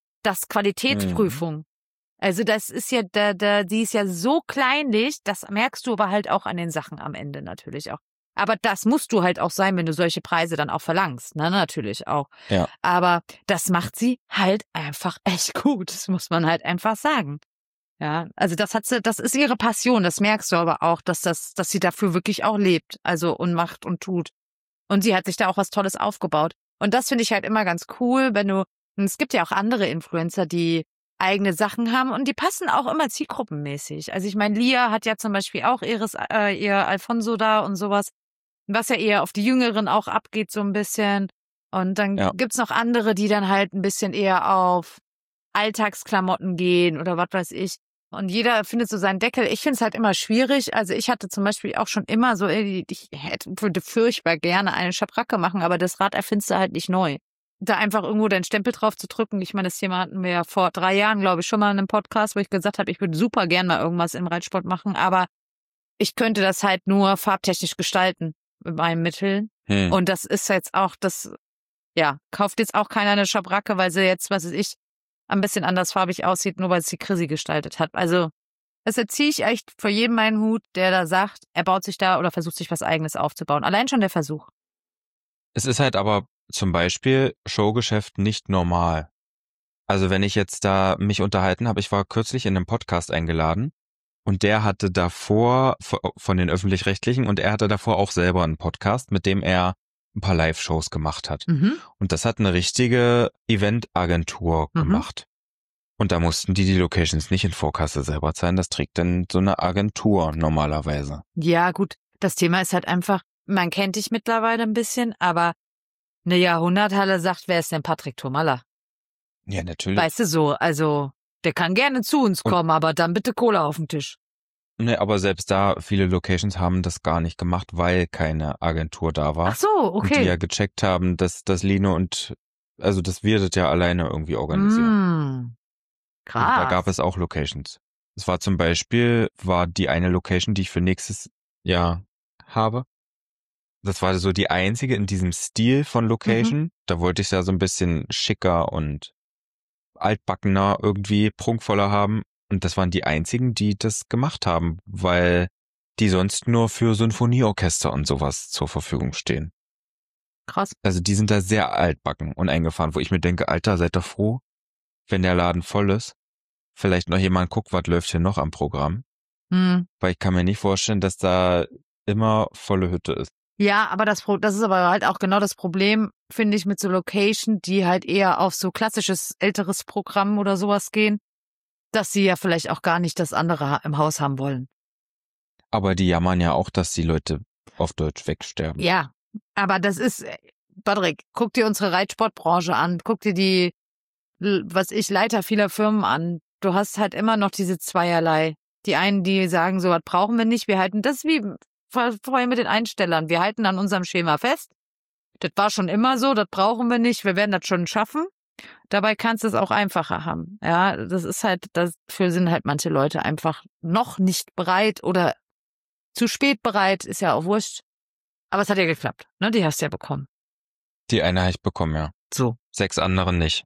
Qualitätsprüfung. Also das ist ja, die ist ja so kleinlich, das merkst du aber halt auch an den Sachen am Ende natürlich auch. Aber das musst du halt auch sein, wenn du solche Preise dann auch verlangst, ne, natürlich auch. Ja. Aber das macht sie halt einfach echt gut, das muss man halt einfach sagen. Ja, also das ist ihre Passion, das merkst du aber auch, dass sie dafür wirklich auch lebt, also und macht und tut. Und sie hat sich da auch was Tolles aufgebaut. Und das finde ich halt immer ganz cool, und es gibt ja auch andere Influencer, die eigene Sachen haben und die passen auch immer zielgruppenmäßig. Also ich meine, Lia hat ja zum Beispiel auch ihr Alfonso da und sowas, was ja eher auf die Jüngeren auch abgeht so ein bisschen. Und dann gibt's noch andere, die dann halt ein bisschen eher auf Alltagsklamotten gehen oder was weiß ich. Und jeder findet so seinen Deckel. Ich finde es halt immer schwierig. Also ich hatte zum Beispiel auch schon immer so, würde furchtbar gerne eine Schabracke machen, aber das Rad erfindest du halt nicht neu. da einfach irgendwo deinen Stempel drauf zu drücken. Ich meine, das Thema hatten wir ja vor 3 Jahren, glaube ich, schon mal in einem Podcast, wo ich gesagt habe, ich würde super gern mal irgendwas im Reitsport machen, aber ich könnte das halt nur farbtechnisch gestalten mit meinen Mitteln. Und das ist jetzt auch kauft jetzt auch keiner eine Schabracke, weil sie jetzt, was weiß ich, ein bisschen andersfarbig aussieht, nur weil es die Chrissy gestaltet hat. Also das erziehe ich echt vor jedem meinen Hut, der da sagt, er baut sich da oder versucht sich was Eigenes aufzubauen. Allein schon der Versuch. Es ist halt aber zum Beispiel Showgeschäft nicht normal. Also wenn ich jetzt da mich unterhalten habe, ich war kürzlich in einem Podcast eingeladen und der hatte davor, von den Öffentlich-Rechtlichen, und er hatte davor auch selber einen Podcast, mit dem er ein paar Live-Shows gemacht hat. Und das hat eine richtige Eventagentur gemacht. Und da mussten die Locations nicht in Vorkasse selber zahlen, das trägt dann so eine Agentur normalerweise. Ja, gut, das Thema ist halt einfach, man kennt dich mittlerweile ein bisschen, aber eine Jahrhunderthalle sagt, wer ist denn Patrick Thomalla? Ja, natürlich. Weißt du so, also der kann gerne zu uns kommen, aber dann bitte Kohle auf den Tisch. Ne, aber selbst da, viele Locations haben das gar nicht gemacht, weil keine Agentur da war. Ach so, okay. Und die ja gecheckt haben, dass Line dass wir das ja alleine irgendwie organisieren. Krass. Und da gab es auch Locations. Es war zum Beispiel, die eine Location, die ich für nächstes Jahr habe. Das war so die einzige in diesem Stil von Location. Da wollte ich es ja so ein bisschen schicker und altbackener, irgendwie prunkvoller haben. Und das waren die einzigen, die das gemacht haben, weil die sonst nur für Sinfonieorchester und sowas zur Verfügung stehen. Krass. Also die sind da sehr altbacken und eingefahren, wo ich mir denke, Alter, seid doch froh, wenn der Laden voll ist. Vielleicht noch jemand guckt, was läuft hier noch am Programm. Weil ich kann mir nicht vorstellen, dass da immer volle Hütte ist. Ja, aber das ist aber halt auch genau das Problem, finde ich, mit so Location, die halt eher auf so klassisches, älteres Programm oder sowas gehen, dass sie ja vielleicht auch gar nicht das andere im Haus haben wollen. Aber die jammern ja auch, dass die Leute auf Deutsch wegsterben. Ja, aber das ist, Patrick, guck dir unsere Reitsportbranche an, guck dir die, Leiter vieler Firmen an. Du hast halt immer noch diese Zweierlei. Die einen, die sagen, so was brauchen wir nicht, wir halten das wie vorher mit den Einstellern. Wir halten an unserem Schema fest. Das war schon immer so, das brauchen wir nicht, wir werden das schon schaffen. Dabei kannst du es auch einfacher haben. Ja, das ist halt, dafür sind halt manche Leute einfach noch nicht bereit oder zu spät bereit, ist ja auch wurscht. Aber es hat ja geklappt, ne? Die hast du ja bekommen. Die eine habe ich bekommen, ja. So. 6 andere nicht.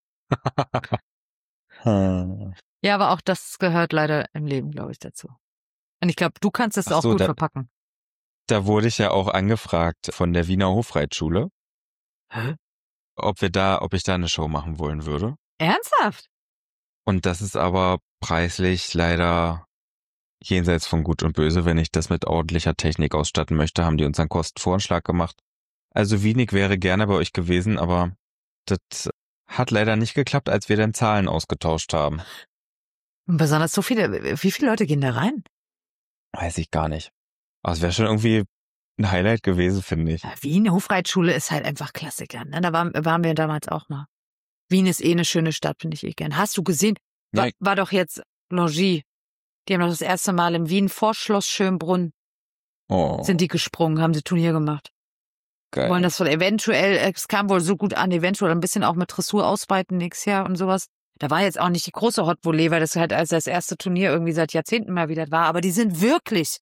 Ja, aber auch das gehört leider im Leben, glaube ich, dazu. Und ich glaube, du kannst es auch gut verpacken. Da wurde ich ja auch angefragt von der Wiener Hofreitschule. Hä? Ob ich da eine Show machen wollen würde. Ernsthaft? Und das ist aber preislich leider jenseits von Gut und Böse. Wenn ich das mit ordentlicher Technik ausstatten möchte, haben die uns einen Kostenvoranschlag gemacht. Also Wienig wäre gerne bei euch gewesen, aber das hat leider nicht geklappt, als wir dann Zahlen ausgetauscht haben. Und besonders wie viele Leute gehen da rein? Weiß ich gar nicht. Aber es wäre schon irgendwie ein Highlight gewesen, finde ich. Ja, Wien, Hofreitschule ist halt einfach Klassiker. Ne? Da waren wir damals auch mal. Wien ist eine schöne Stadt, finde ich gern. Hast du gesehen? War doch jetzt Longis. Die haben doch das erste Mal im Wien vor Schloss Schönbrunn sind die gesprungen, haben sie Turnier gemacht. Geil. Wollen das eventuell, es kam wohl so gut an, eventuell ein bisschen auch mit Dressur ausweiten nächstes Jahr und sowas. Da war jetzt auch nicht die große Hot Volley, weil das halt als das erste Turnier irgendwie seit Jahrzehnten mal wieder war. Aber die sind wirklich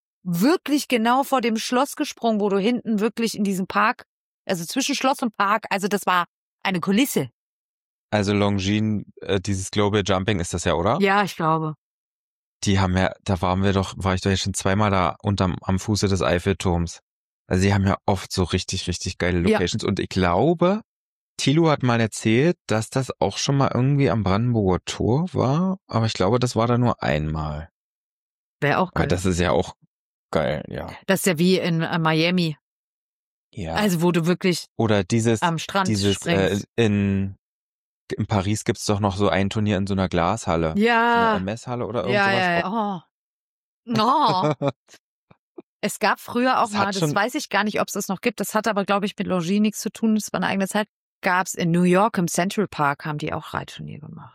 genau vor dem Schloss gesprungen, wo du hinten wirklich in diesem Park, also zwischen Schloss und Park, also das war eine Kulisse. Also Longines, dieses Global Jumping ist das ja, oder? Ja, ich glaube. Die haben ja, war ich doch jetzt schon zweimal da am Fuße des Eiffelturms. Also die haben ja oft so richtig, richtig geile Locations. Ja. Und ich glaube, Thilo hat mal erzählt, dass das auch schon mal irgendwie am Brandenburger Tor war. Aber ich glaube, das war da nur einmal. Wäre auch geil. Aber das ist ja auch geil, ja. Das ist ja wie in Miami. Ja. Also wo du wirklich oder am Strand springst. In Paris gibt's doch noch so ein Turnier in so einer Glashalle. Ja. So eine Messhalle oder irgendwas. Ja. Oh. Es gab früher auch mal, das weiß ich gar nicht, ob es das noch gibt, das hat aber, glaube ich, mit Longis nichts zu tun, das war eine eigene Zeit, gab's in New York im Central Park, haben die auch Reitturnier gemacht.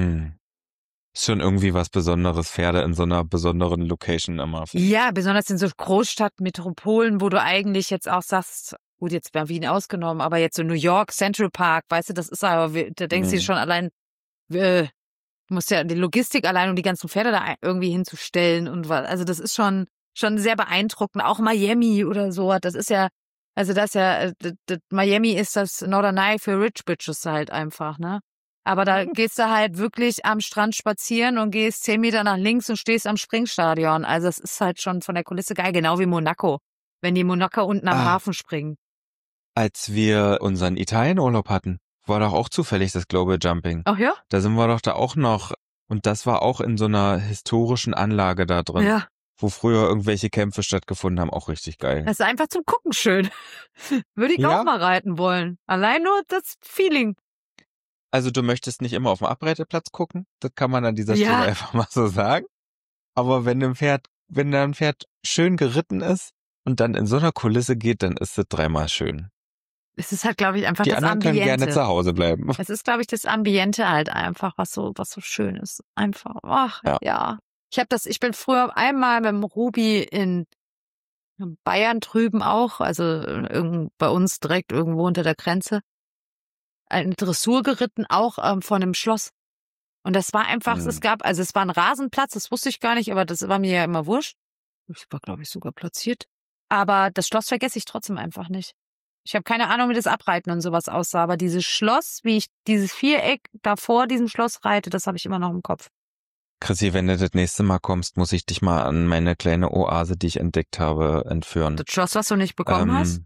Ist schon irgendwie was Besonderes, Pferde in so einer besonderen Location immer. Ja, besonders in so Großstadtmetropolen, wo du eigentlich jetzt auch sagst, gut, jetzt Berlin ausgenommen, aber jetzt so New York, Central Park, weißt du, das ist aber, da denkst du dir schon allein, du musst ja die Logistik allein, um die ganzen Pferde da irgendwie hinzustellen und was, also das ist schon sehr beeindruckend, auch Miami oder so, das ist ja, also das ist ja, Miami ist das Norderney für Rich Bitches halt einfach, ne? Aber da gehst du halt wirklich am Strand spazieren und gehst 10 Meter nach links und stehst am Springstadion. Also es ist halt schon von der Kulisse geil, genau wie Monaco, wenn die Monaco unten am Hafen springen. Als wir unseren Italienurlaub hatten, war doch auch zufällig das Global Jumping. Ach ja? Da sind wir doch da auch noch, und das war auch in so einer historischen Anlage da drin, Ja. wo früher irgendwelche Kämpfe stattgefunden haben, auch richtig geil. Das ist einfach zum Gucken schön. Würde ich auch mal reiten wollen. Allein nur das Feeling. Also du möchtest nicht immer auf dem Abreiteplatz gucken, das kann man an dieser Stelle einfach mal so sagen. Aber wenn da ein Pferd schön geritten ist und dann in so einer Kulisse geht, dann ist es 3-mal schön. Es ist halt, glaube ich, einfach die das anderen Ambiente. Können gerne zu Hause bleiben. Es ist, glaube ich, das Ambiente halt einfach, was so schön ist. Einfach, ach ja. Ich bin früher einmal mit dem Ruby in Bayern drüben auch, also bei uns direkt irgendwo unter der Grenze, eine Dressur geritten, auch von einem Schloss. Und das war einfach, es war ein Rasenplatz, das wusste ich gar nicht, aber das war mir ja immer wurscht. Ich war, glaube ich, sogar platziert. Aber das Schloss vergesse ich trotzdem einfach nicht. Ich habe keine Ahnung, wie das Abreiten und sowas aussah, aber dieses Schloss, wie ich dieses Viereck da vor diesem Schloss reite, das habe ich immer noch im Kopf. Chrissy, wenn du das nächste Mal kommst, muss ich dich mal an meine kleine Oase, die ich entdeckt habe, entführen. Das Schloss, was du nicht bekommen hast?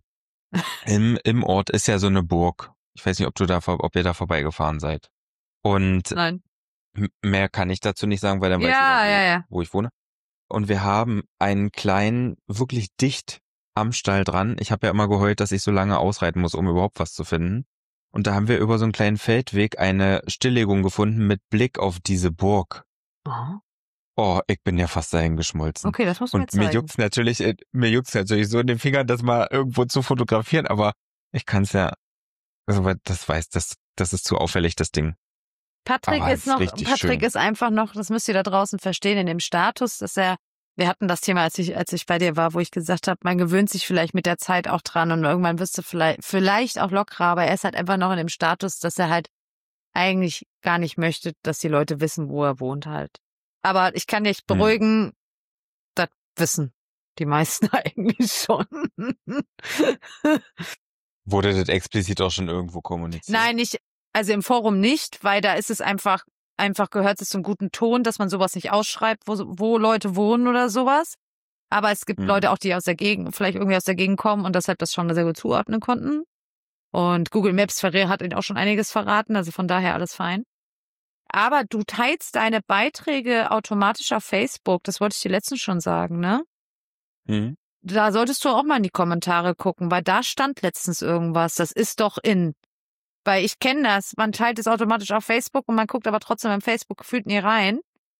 Im Ort ist ja so eine Burg. Ich weiß nicht, ob ihr da vorbeigefahren seid. Und nein. Mehr kann ich dazu nicht sagen, weil dann weißt du, wo ich wohne. Und wir haben einen kleinen, wirklich dicht am Stall dran. Ich habe ja immer geheult, dass ich so lange ausreiten muss, um überhaupt was zu finden. Und da haben wir über so einen kleinen Feldweg eine Stilllegung gefunden mit Blick auf diese Burg. Oh, ich bin ja fast dahin geschmolzen. Okay, das muss man jetzt zeigen. Mir juckt's natürlich so in den Fingern, das mal irgendwo zu fotografieren, aber ich kann's ja, also das ist zu auffällig, das Ding. Patrick ist einfach noch, das müsst ihr da draußen verstehen, in dem Status, dass wir hatten das Thema, als ich bei dir war, wo ich gesagt habe, man gewöhnt sich vielleicht mit der Zeit auch dran und irgendwann wirst du vielleicht auch lockerer, aber er ist halt einfach noch in dem Status, dass er halt eigentlich gar nicht möchte, dass die Leute wissen, wo er wohnt halt. Aber ich kann dich beruhigen, das wissen die meisten eigentlich schon. Wurde das explizit auch schon irgendwo kommuniziert? Nein, also im Forum nicht, weil da ist es einfach gehört es zum guten Ton, dass man sowas nicht ausschreibt, wo Leute wohnen oder sowas. Aber es gibt Leute auch, die aus der Gegend, vielleicht irgendwie aus der Gegend kommen und deshalb das schon sehr gut zuordnen konnten. Und Google Maps hat ihnen auch schon einiges verraten, also von daher alles fein. Aber du teilst deine Beiträge automatisch auf Facebook, das wollte ich dir letztens schon sagen, ne? Da solltest du auch mal in die Kommentare gucken, weil da stand letztens irgendwas, das ist doch in. Weil ich kenne das, man teilt es automatisch auf Facebook und man guckt aber trotzdem im Facebook gefühlt nie rein.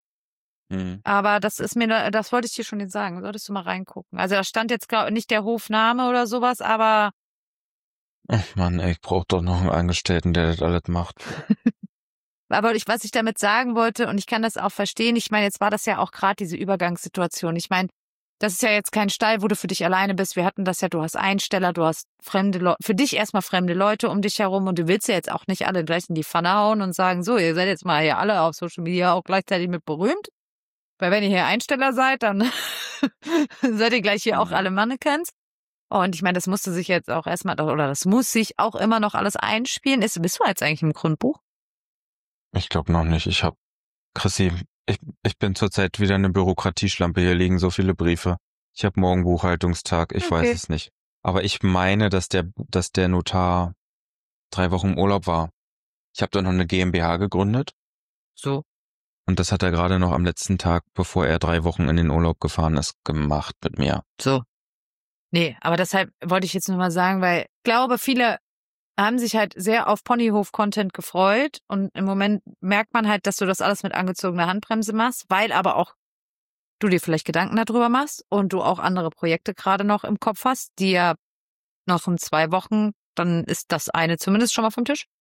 Aber das wollte ich dir schon jetzt sagen, solltest du mal reingucken. Also da stand jetzt nicht der Hofname oder sowas, aber... Ach Mann, ich brauche doch noch einen Angestellten, der das alles macht. Aber was ich damit sagen wollte, und ich kann das auch verstehen, ich meine, jetzt war das ja auch gerade diese Übergangssituation. Ich meine, das ist ja jetzt kein Stall, wo du für dich alleine bist. Wir hatten das ja, du hast Einsteller, du hast fremde Leute, für dich erstmal fremde Leute um dich herum und du willst ja jetzt auch nicht alle gleich in die Pfanne hauen und sagen, so, ihr seid jetzt mal hier alle auf Social Media auch gleichzeitig mit berühmt. Weil wenn ihr hier Einsteller seid, dann seid ihr gleich hier auch alle Mannequins. Und ich meine, das musste sich jetzt auch erstmal, oder das muss sich auch immer noch alles einspielen. Bist du jetzt eigentlich im Grundbuch? Ich glaube noch nicht. Chrissy, ich bin zurzeit wieder eine Bürokratieschlampe. Hier liegen so viele Briefe. Ich habe morgen Buchhaltungstag. Ich weiß es nicht. Aber ich meine, dass der Notar 3 Wochen im Urlaub war. Ich habe da noch eine GmbH gegründet. So. Und das hat er gerade noch am letzten Tag, bevor er 3 Wochen in den Urlaub gefahren ist, gemacht mit mir. So. Nee, aber deshalb wollte ich jetzt nur mal sagen, weil ich glaube, viele haben sich halt sehr auf Ponyhof-Content gefreut und im Moment merkt man halt, dass du das alles mit angezogener Handbremse machst, weil aber auch du dir vielleicht Gedanken darüber machst und du auch andere Projekte gerade noch im Kopf hast, die ja noch in 2 Wochen, dann ist das eine zumindest schon mal vom Tisch.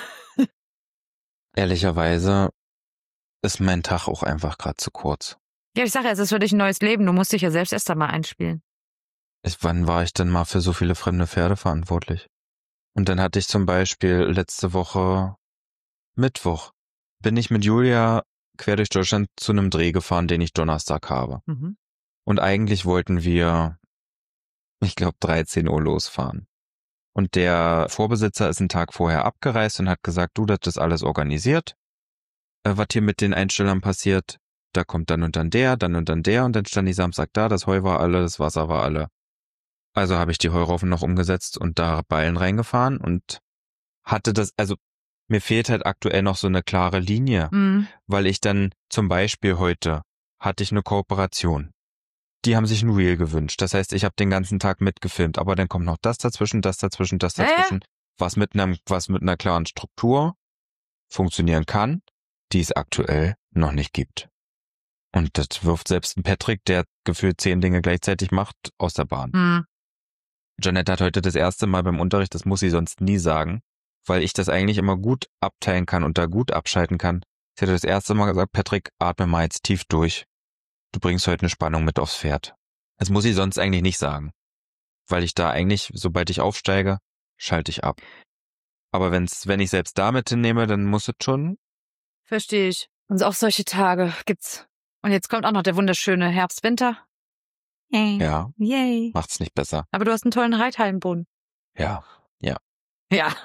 Ehrlicherweise ist mein Tag auch einfach gerade zu kurz. Ja, ich sage ja, es ist für dich ein neues Leben, du musst dich ja selbst erst einmal einspielen. Wann war ich denn mal für so viele fremde Pferde verantwortlich? Und dann hatte ich zum Beispiel letzte Woche Mittwoch, bin ich mit Julia quer durch Deutschland zu einem Dreh gefahren, den ich Donnerstag habe. Mhm. Und eigentlich wollten wir, ich glaube, 13 Uhr losfahren. Und der Vorbesitzer ist einen Tag vorher abgereist und hat gesagt, du, das ist alles organisiert. Was hier mit den Einstellern passiert, da kommt dann und dann der, dann und dann der. Und dann stand ich Samstag da, das Heu war alle, das Wasser war alle. Also habe ich die Heuraufen noch umgesetzt und da Ballen reingefahren und hatte das, also mir fehlt halt aktuell noch so eine klare Linie, weil ich dann zum Beispiel heute hatte ich eine Kooperation. Die haben sich ein Reel gewünscht. Das heißt, ich habe den ganzen Tag mitgefilmt, aber dann kommt noch das dazwischen, das dazwischen, das dazwischen, was mit einer klaren Struktur funktionieren kann, die es aktuell noch nicht gibt. Und das wirft selbst ein Patrick, der gefühlt 10 Dinge gleichzeitig macht, aus der Bahn. Janette hat heute das erste Mal beim Unterricht, das muss sie sonst nie sagen, weil ich das eigentlich immer gut abteilen kann und da gut abschalten kann. Sie hat das erste Mal gesagt, Patrick, atme mal jetzt tief durch. Du bringst heute eine Spannung mit aufs Pferd. Das muss ich sonst eigentlich nicht sagen, weil ich da eigentlich, sobald ich aufsteige, schalte ich ab. Aber wenn ich selbst damit hinnehme, dann muss es schon. Verstehe ich. Und auch solche Tage gibt's. Und jetzt kommt auch noch der wunderschöne Herbst-Winter. Ja, Yay. macht's nicht besser. Aber du hast einen tollen Reithallenboden. Ja. Ja.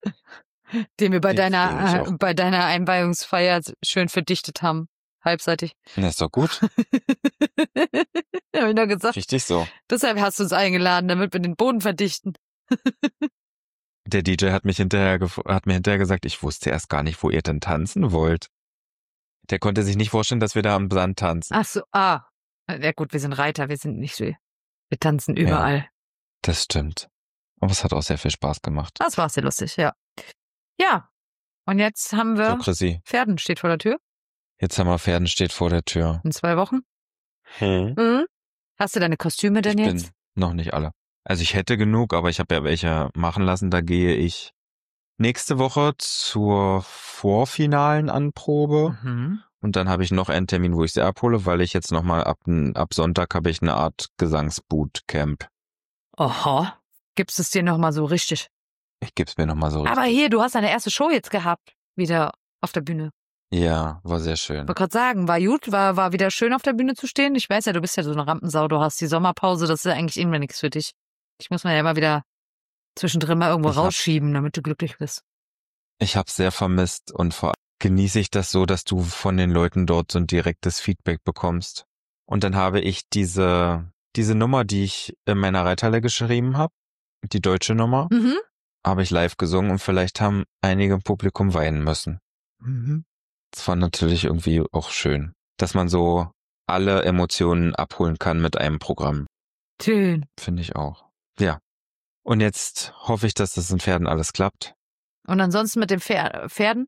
Den wir bei Den pflege ich auch. bei deiner Einweihungsfeier schön verdichtet haben. Halbseitig. Das ist doch gut. Hab ich doch gesagt. Richtig so. Deshalb hast du uns eingeladen, damit wir den Boden verdichten. Der DJ hat mir hinterher gesagt, ich wusste erst gar nicht, wo ihr denn tanzen wollt. Der konnte sich nicht vorstellen, dass wir da am Sand tanzen. Ach so, ja gut, wir sind Reiter, wir sind nicht so. Wir tanzen überall. Ja, das stimmt. Aber es hat auch sehr viel Spaß gemacht. Das war sehr lustig, ja. Ja. Und jetzt haben wir So, Chrissy. Pferden steht vor der Tür. Jetzt haben wir Pferden steht vor der Tür. In 2 Wochen. Hast du deine Kostüme denn jetzt? Ich bin noch nicht alle. Also ich hätte genug, aber ich habe ja welche machen lassen. Da gehe ich nächste Woche zur vorfinalen Anprobe. Und dann habe ich noch einen Termin, wo ich sie abhole, weil ich jetzt nochmal ab Sonntag habe ich eine Art Gesangsbootcamp. Oha. Gibst es dir nochmal so richtig? Ich geb's mir nochmal so richtig. Aber hier, du hast deine erste Show jetzt gehabt. Wieder auf der Bühne. Ja, war sehr schön. Ich wollte gerade sagen, war gut, war wieder schön auf der Bühne zu stehen. Ich weiß ja, du bist ja so eine Rampensau, du hast die Sommerpause, das ist ja eigentlich immer nichts für dich. Ich muss mir ja immer wieder zwischendrin mal irgendwo rausschieben, damit du glücklich bist. Ich hab's sehr vermisst und vor allem genieße ich das so, dass du von den Leuten dort so ein direktes Feedback bekommst. Und dann habe ich diese Nummer, die ich in meiner Reithalle geschrieben habe, die deutsche Nummer, habe ich live gesungen und vielleicht haben einige im Publikum weinen müssen. Das war natürlich irgendwie auch schön, dass man so alle Emotionen abholen kann mit einem Programm. Schön. Finde ich auch. Ja. Und jetzt hoffe ich, dass das in Pferden alles klappt. Und ansonsten mit den Pferden,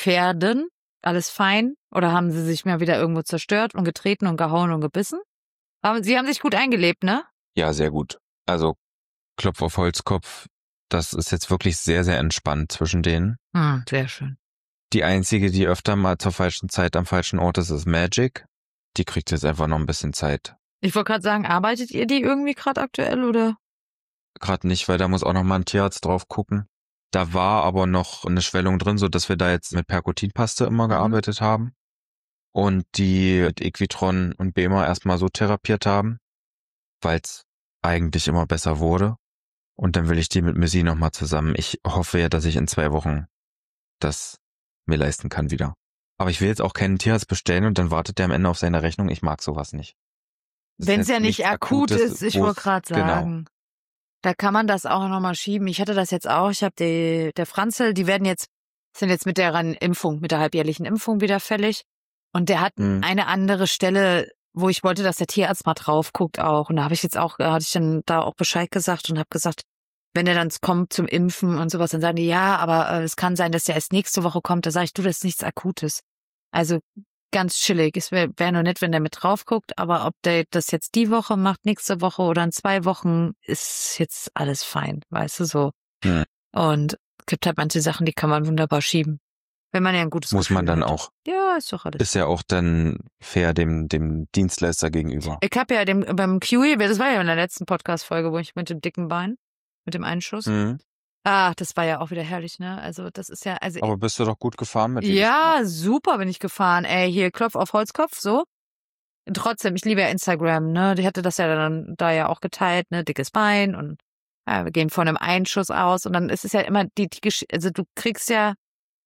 alles fein? Oder haben sie sich mal wieder irgendwo zerstört und getreten und gehauen und gebissen? Aber sie haben sich gut eingelebt, ne? Ja, sehr gut. Also Klopf auf Holzkopf, das ist jetzt wirklich sehr, sehr entspannt zwischen denen. Sehr schön. Die einzige, die öfter mal zur falschen Zeit am falschen Ort ist Magic. Die kriegt jetzt einfach noch ein bisschen Zeit. Ich wollte gerade sagen, arbeitet ihr die irgendwie gerade aktuell, oder? Gerade nicht, weil da muss auch noch mal ein Tierarzt drauf gucken. Da war aber noch eine Schwellung drin, so dass wir da jetzt mit Perkutinpaste immer gearbeitet haben. Und die Equitron und Bema erstmal so therapiert haben, weil es eigentlich immer besser wurde. Und dann will ich die mit Missy nochmal zusammen. Ich hoffe ja, dass ich in 2 Wochen das mir leisten kann wieder. Aber ich will jetzt auch keinen Tierarzt bestellen und dann wartet der am Ende auf seine Rechnung. Ich mag sowas nicht. Wenn es ja nicht akut ist, ich wollte gerade sagen. Genau. Da kann man das auch nochmal schieben. Ich hatte das jetzt auch. Ich habe der Franzl, die sind jetzt mit der Impfung, mit der halbjährlichen Impfung wieder fällig. Und der hat eine andere Stelle, wo ich wollte, dass der Tierarzt mal drauf guckt auch. Und da hatte ich dann da auch Bescheid gesagt und habe gesagt, wenn er dann kommt zum Impfen und sowas, dann sagen die, ja, aber es kann sein, dass der erst nächste Woche kommt. Da sage ich, du, das ist nichts Akutes. Also ganz chillig. Es wäre nur nett, wenn der mit drauf guckt, aber ob der das jetzt die Woche macht, nächste Woche oder in 2 Wochen, ist jetzt alles fein, weißt du so. Und es gibt halt manche Sachen, die kann man wunderbar schieben. Wenn man ja ein gutes Muss Gefühl man dann hat. auch. Ja, ist doch alles. Ist ja auch dann fair dem Dienstleister gegenüber. Ich habe ja beim Kiwi, das war ja in der letzten Podcast-Folge, wo ich mit dem dicken Bein, mit dem Einschuss. Mhm. Das war ja auch wieder herrlich, ne? Also das ist ja, also Aber bist du doch gut gefahren mit ja, super bin ich gefahren. Ey, hier Klopf auf Holzkopf, so. Trotzdem, ich liebe ja Instagram, ne? Die hatte das ja dann da ja auch geteilt, ne? Dickes Bein und wir gehen von einem Einschuss aus und dann ist es ja immer also du kriegst ja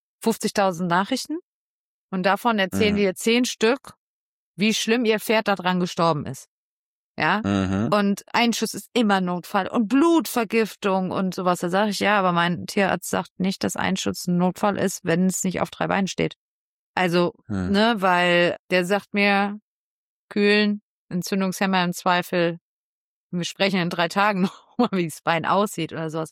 50.000 Nachrichten und davon erzählen dir 10 Stück, wie schlimm ihr Pferd daran gestorben ist. Ja? Mhm. Und Einschuss ist immer Notfall und Blutvergiftung und sowas. Da sage ich, ja, aber mein Tierarzt sagt nicht, dass Einschuss ein Notfall ist, wenn es nicht auf 3 Beinen steht. Also, ne, weil der sagt mir, kühlen, Entzündungshemmer im Zweifel. Wir sprechen in 3 Tagen noch mal, wie das Bein aussieht oder sowas.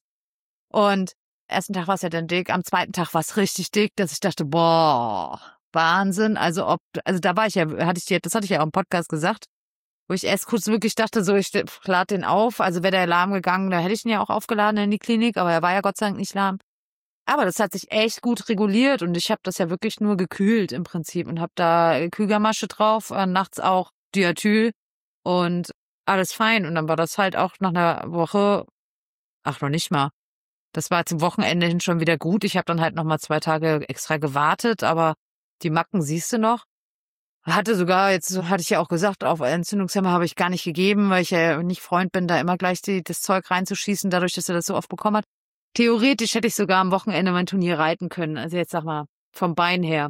Und ersten Tag war es ja dann dick, am zweiten Tag war es richtig dick, dass ich dachte, boah, Wahnsinn. Also da war ich ja, das hatte ich ja auch im Podcast gesagt, wo ich erst kurz wirklich dachte, so, ich lade den auf. Also wäre der lahm gegangen, da hätte ich ihn ja auch aufgeladen in die Klinik, aber er war ja Gott sei Dank nicht lahm. Aber das hat sich echt gut reguliert und ich habe das ja wirklich nur gekühlt im Prinzip und habe da Kühlgermasche drauf, nachts auch Diatyl und alles fein. Und dann war das halt auch nach einer Woche, noch nicht mal. Das war zum Wochenende hin schon wieder gut. Ich habe dann halt noch mal 2 Tage extra gewartet, aber die Macken siehst du noch. Hatte sogar, jetzt hatte ich ja auch gesagt, auf Entzündungshemmer habe ich gar nicht gegeben, weil ich ja nicht Freund bin, da immer gleich das Zeug reinzuschießen, dadurch, dass er das so oft bekommen hat. Theoretisch hätte ich sogar am Wochenende mein Turnier reiten können, also jetzt sag mal vom Bein her.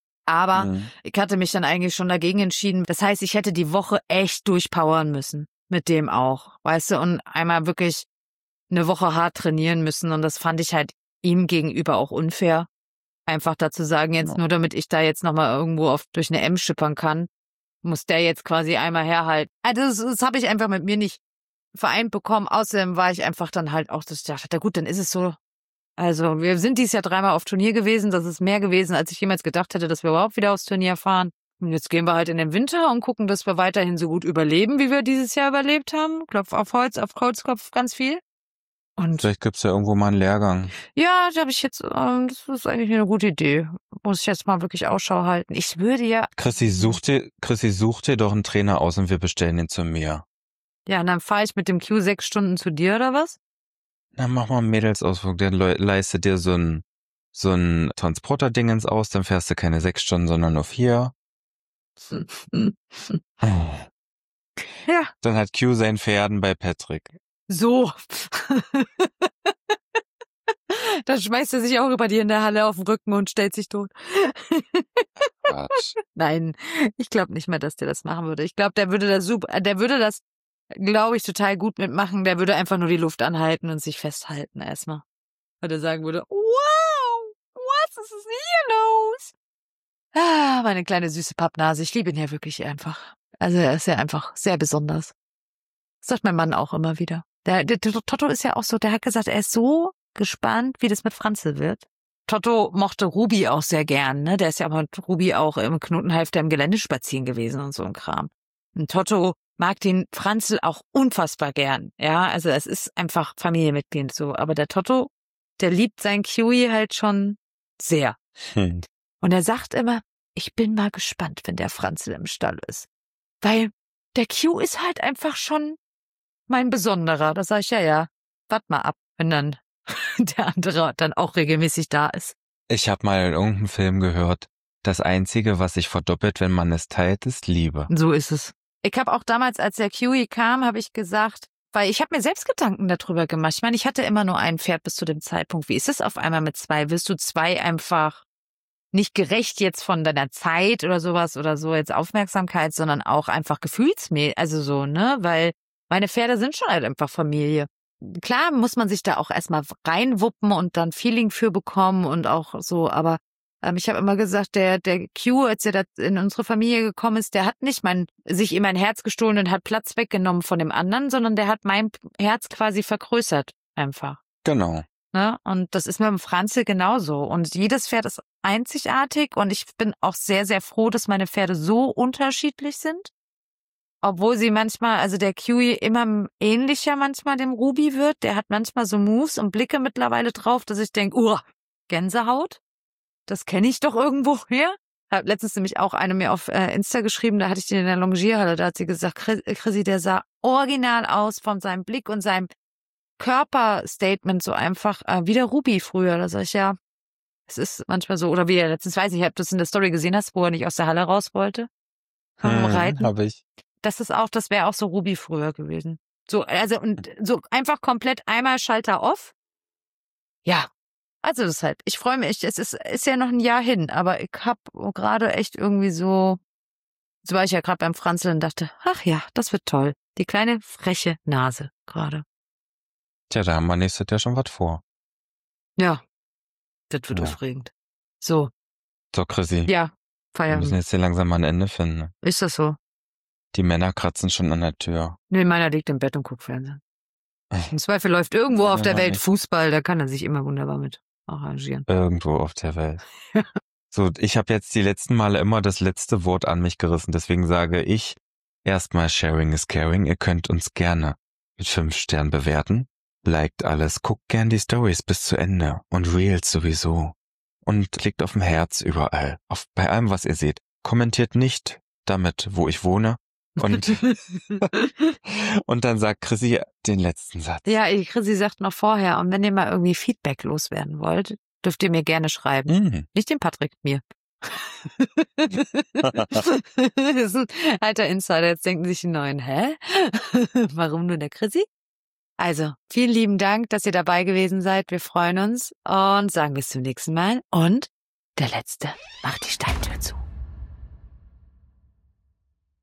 Aber ich hatte mich dann eigentlich schon dagegen entschieden. Das heißt, ich hätte die Woche echt durchpowern müssen. Mit dem auch, weißt du, und einmal wirklich eine Woche hart trainieren müssen. Und das fand ich halt ihm gegenüber auch unfair. Einfach dazu sagen, jetzt nur damit ich da jetzt nochmal irgendwo durch eine M schippern kann, muss der jetzt quasi einmal herhalten. Also das habe ich einfach mit mir nicht vereint bekommen. Außerdem war ich einfach dann halt auch, dass ich dachte, gut, dann ist es so. Also wir sind dieses Jahr 3-mal auf Turnier gewesen. Das ist mehr gewesen, als ich jemals gedacht hätte, dass wir überhaupt wieder aufs Turnier fahren. Und jetzt gehen wir halt in den Winter und gucken, dass wir weiterhin so gut überleben, wie wir dieses Jahr überlebt haben. Klopf auf Holz, auf Holzkopf ganz viel. Und vielleicht gibt's ja irgendwo mal einen Lehrgang. Ja, da habe ich jetzt, das ist eigentlich eine gute Idee. Muss ich jetzt mal wirklich Ausschau halten. Ich würde ja... Chrissy, such dir doch einen Trainer aus und wir bestellen ihn zu mir. Ja, und dann fahre ich mit dem Q 6 Stunden zu dir, oder was? Na, mach mal einen Mädelsausflug, der leistet dir so ein Transporter-Dingens aus, dann fährst du keine 6 Stunden, sondern nur 4. Ja. Dann hat Q sein Pferden bei Patrick. So. Dann schmeißt er sich auch über dir in der Halle auf den Rücken und stellt sich tot. Quatsch. Nein, ich glaube nicht mehr, dass der das machen würde. Ich glaube, der würde das, glaube ich, total gut mitmachen. Der würde einfach nur die Luft anhalten und sich festhalten erstmal. Weil er sagen würde, wow, was ist hier los? Meine kleine süße Pappnase. Ich liebe ihn ja wirklich einfach. Also er ist ja einfach sehr besonders. Das sagt mein Mann auch immer wieder. Der Totto ist ja auch so, der hat gesagt, er ist so gespannt, wie das mit Franzl wird. Totto mochte Ruby auch sehr gern, ne? Der ist ja aber mit Ruby auch im Knotenhalfter im Gelände spazieren gewesen und so ein Kram. Und Totto mag den Franzl auch unfassbar gern, ja? Also es ist einfach Familienmitglied so. Aber der Totto, der liebt sein Kiwi halt schon sehr. Und er sagt immer, ich bin mal gespannt, wenn der Franzl im Stall ist. Weil der Q ist halt einfach schon mein Besonderer. Da sag ich, ja, wart mal ab, wenn dann der andere dann auch regelmäßig da ist. Ich habe mal in irgendeinem Film gehört, das Einzige, was sich verdoppelt, wenn man es teilt, ist Liebe. So ist es. Ich habe auch damals, als der Kiwi kam, habe ich gesagt, weil ich habe mir selbst Gedanken darüber gemacht. Ich meine, ich hatte immer nur ein Pferd bis zu dem Zeitpunkt. Wie ist es auf einmal mit 2? Wirst du 2 einfach nicht gerecht jetzt von deiner Zeit oder sowas oder so jetzt Aufmerksamkeit, sondern auch einfach gefühlsmäßig, also so, ne? Weil meine Pferde sind schon halt einfach Familie. Klar muss man sich da auch erstmal reinwuppen und dann Feeling für bekommen und auch so, aber ich habe immer gesagt, der Q, als er da in unsere Familie gekommen ist, der hat nicht sich in mein Herz gestohlen und hat Platz weggenommen von dem anderen, sondern der hat mein Herz quasi vergrößert einfach. Genau. Ne? Und das ist mit dem Franzl genauso. Und jedes Pferd ist einzigartig und ich bin auch sehr, sehr froh, dass meine Pferde so unterschiedlich sind. Obwohl sie manchmal, also der Kiwi immer ähnlicher manchmal dem Ruby wird. Der hat manchmal so Moves und Blicke mittlerweile drauf, dass ich denke, Gänsehaut. das kenne ich doch irgendwo her. Hat letztens nämlich auch eine mir auf Insta geschrieben, da hatte ich den in der Longierhalle, da hat sie gesagt, Chrissy, der sah original aus von seinem Blick und seinem Körperstatement so einfach wie der Ruby früher. Da sag ich, ja, es ist manchmal so, oder wie er letztens, weiß ich, ob du es in der Story gesehen hast, wo er nicht aus der Halle raus wollte. Reiten. Habe ich. Das wäre auch so Ruby früher gewesen. So, also, und so einfach komplett einmal Schalter off. Ja. Also deshalb, ich freue mich, es ist ja noch ein Jahr hin, aber ich habe gerade echt irgendwie so war ich ja gerade beim Franzeln und dachte, ach ja, das wird toll. Die kleine freche Nase gerade. Tja, da haben wir nächstes Jahr schon was vor. Ja, das wird aufregend. So. So, Chrissy. Ja, Wir Feierabend. müssen jetzt hier langsam mal ein Ende finden. Ist das so? Die Männer kratzen schon an der Tür. Nee, meiner liegt im Bett und guckt Fernsehen. Im Zweifel läuft irgendwo auf der Welt Fußball, da kann er sich immer wunderbar mit arrangieren. Irgendwo auf der Welt. So, ich habe jetzt die letzten Male immer das letzte Wort an mich gerissen. Deswegen sage ich erstmal Sharing is Caring. Ihr könnt uns gerne mit 5 Sternen bewerten. Liked alles, guckt gern die Stories bis zu Ende und Reels sowieso. Und klickt auf ein Herz überall, bei allem, was ihr seht. Kommentiert nicht damit, wo ich wohne. Und, und dann sagt Chrissy den letzten Satz. Ja, Chrissy sagt noch vorher, und wenn ihr mal irgendwie Feedback loswerden wollt, dürft ihr mir gerne schreiben. Nicht den Patrick, mir. Das ist ein alter Insider, jetzt denken sich die Neuen, hä? Warum nur der Chrissy? Also, vielen lieben Dank, dass ihr dabei gewesen seid. Wir freuen uns und sagen bis zum nächsten Mal. Und der Letzte macht die Steintür zu.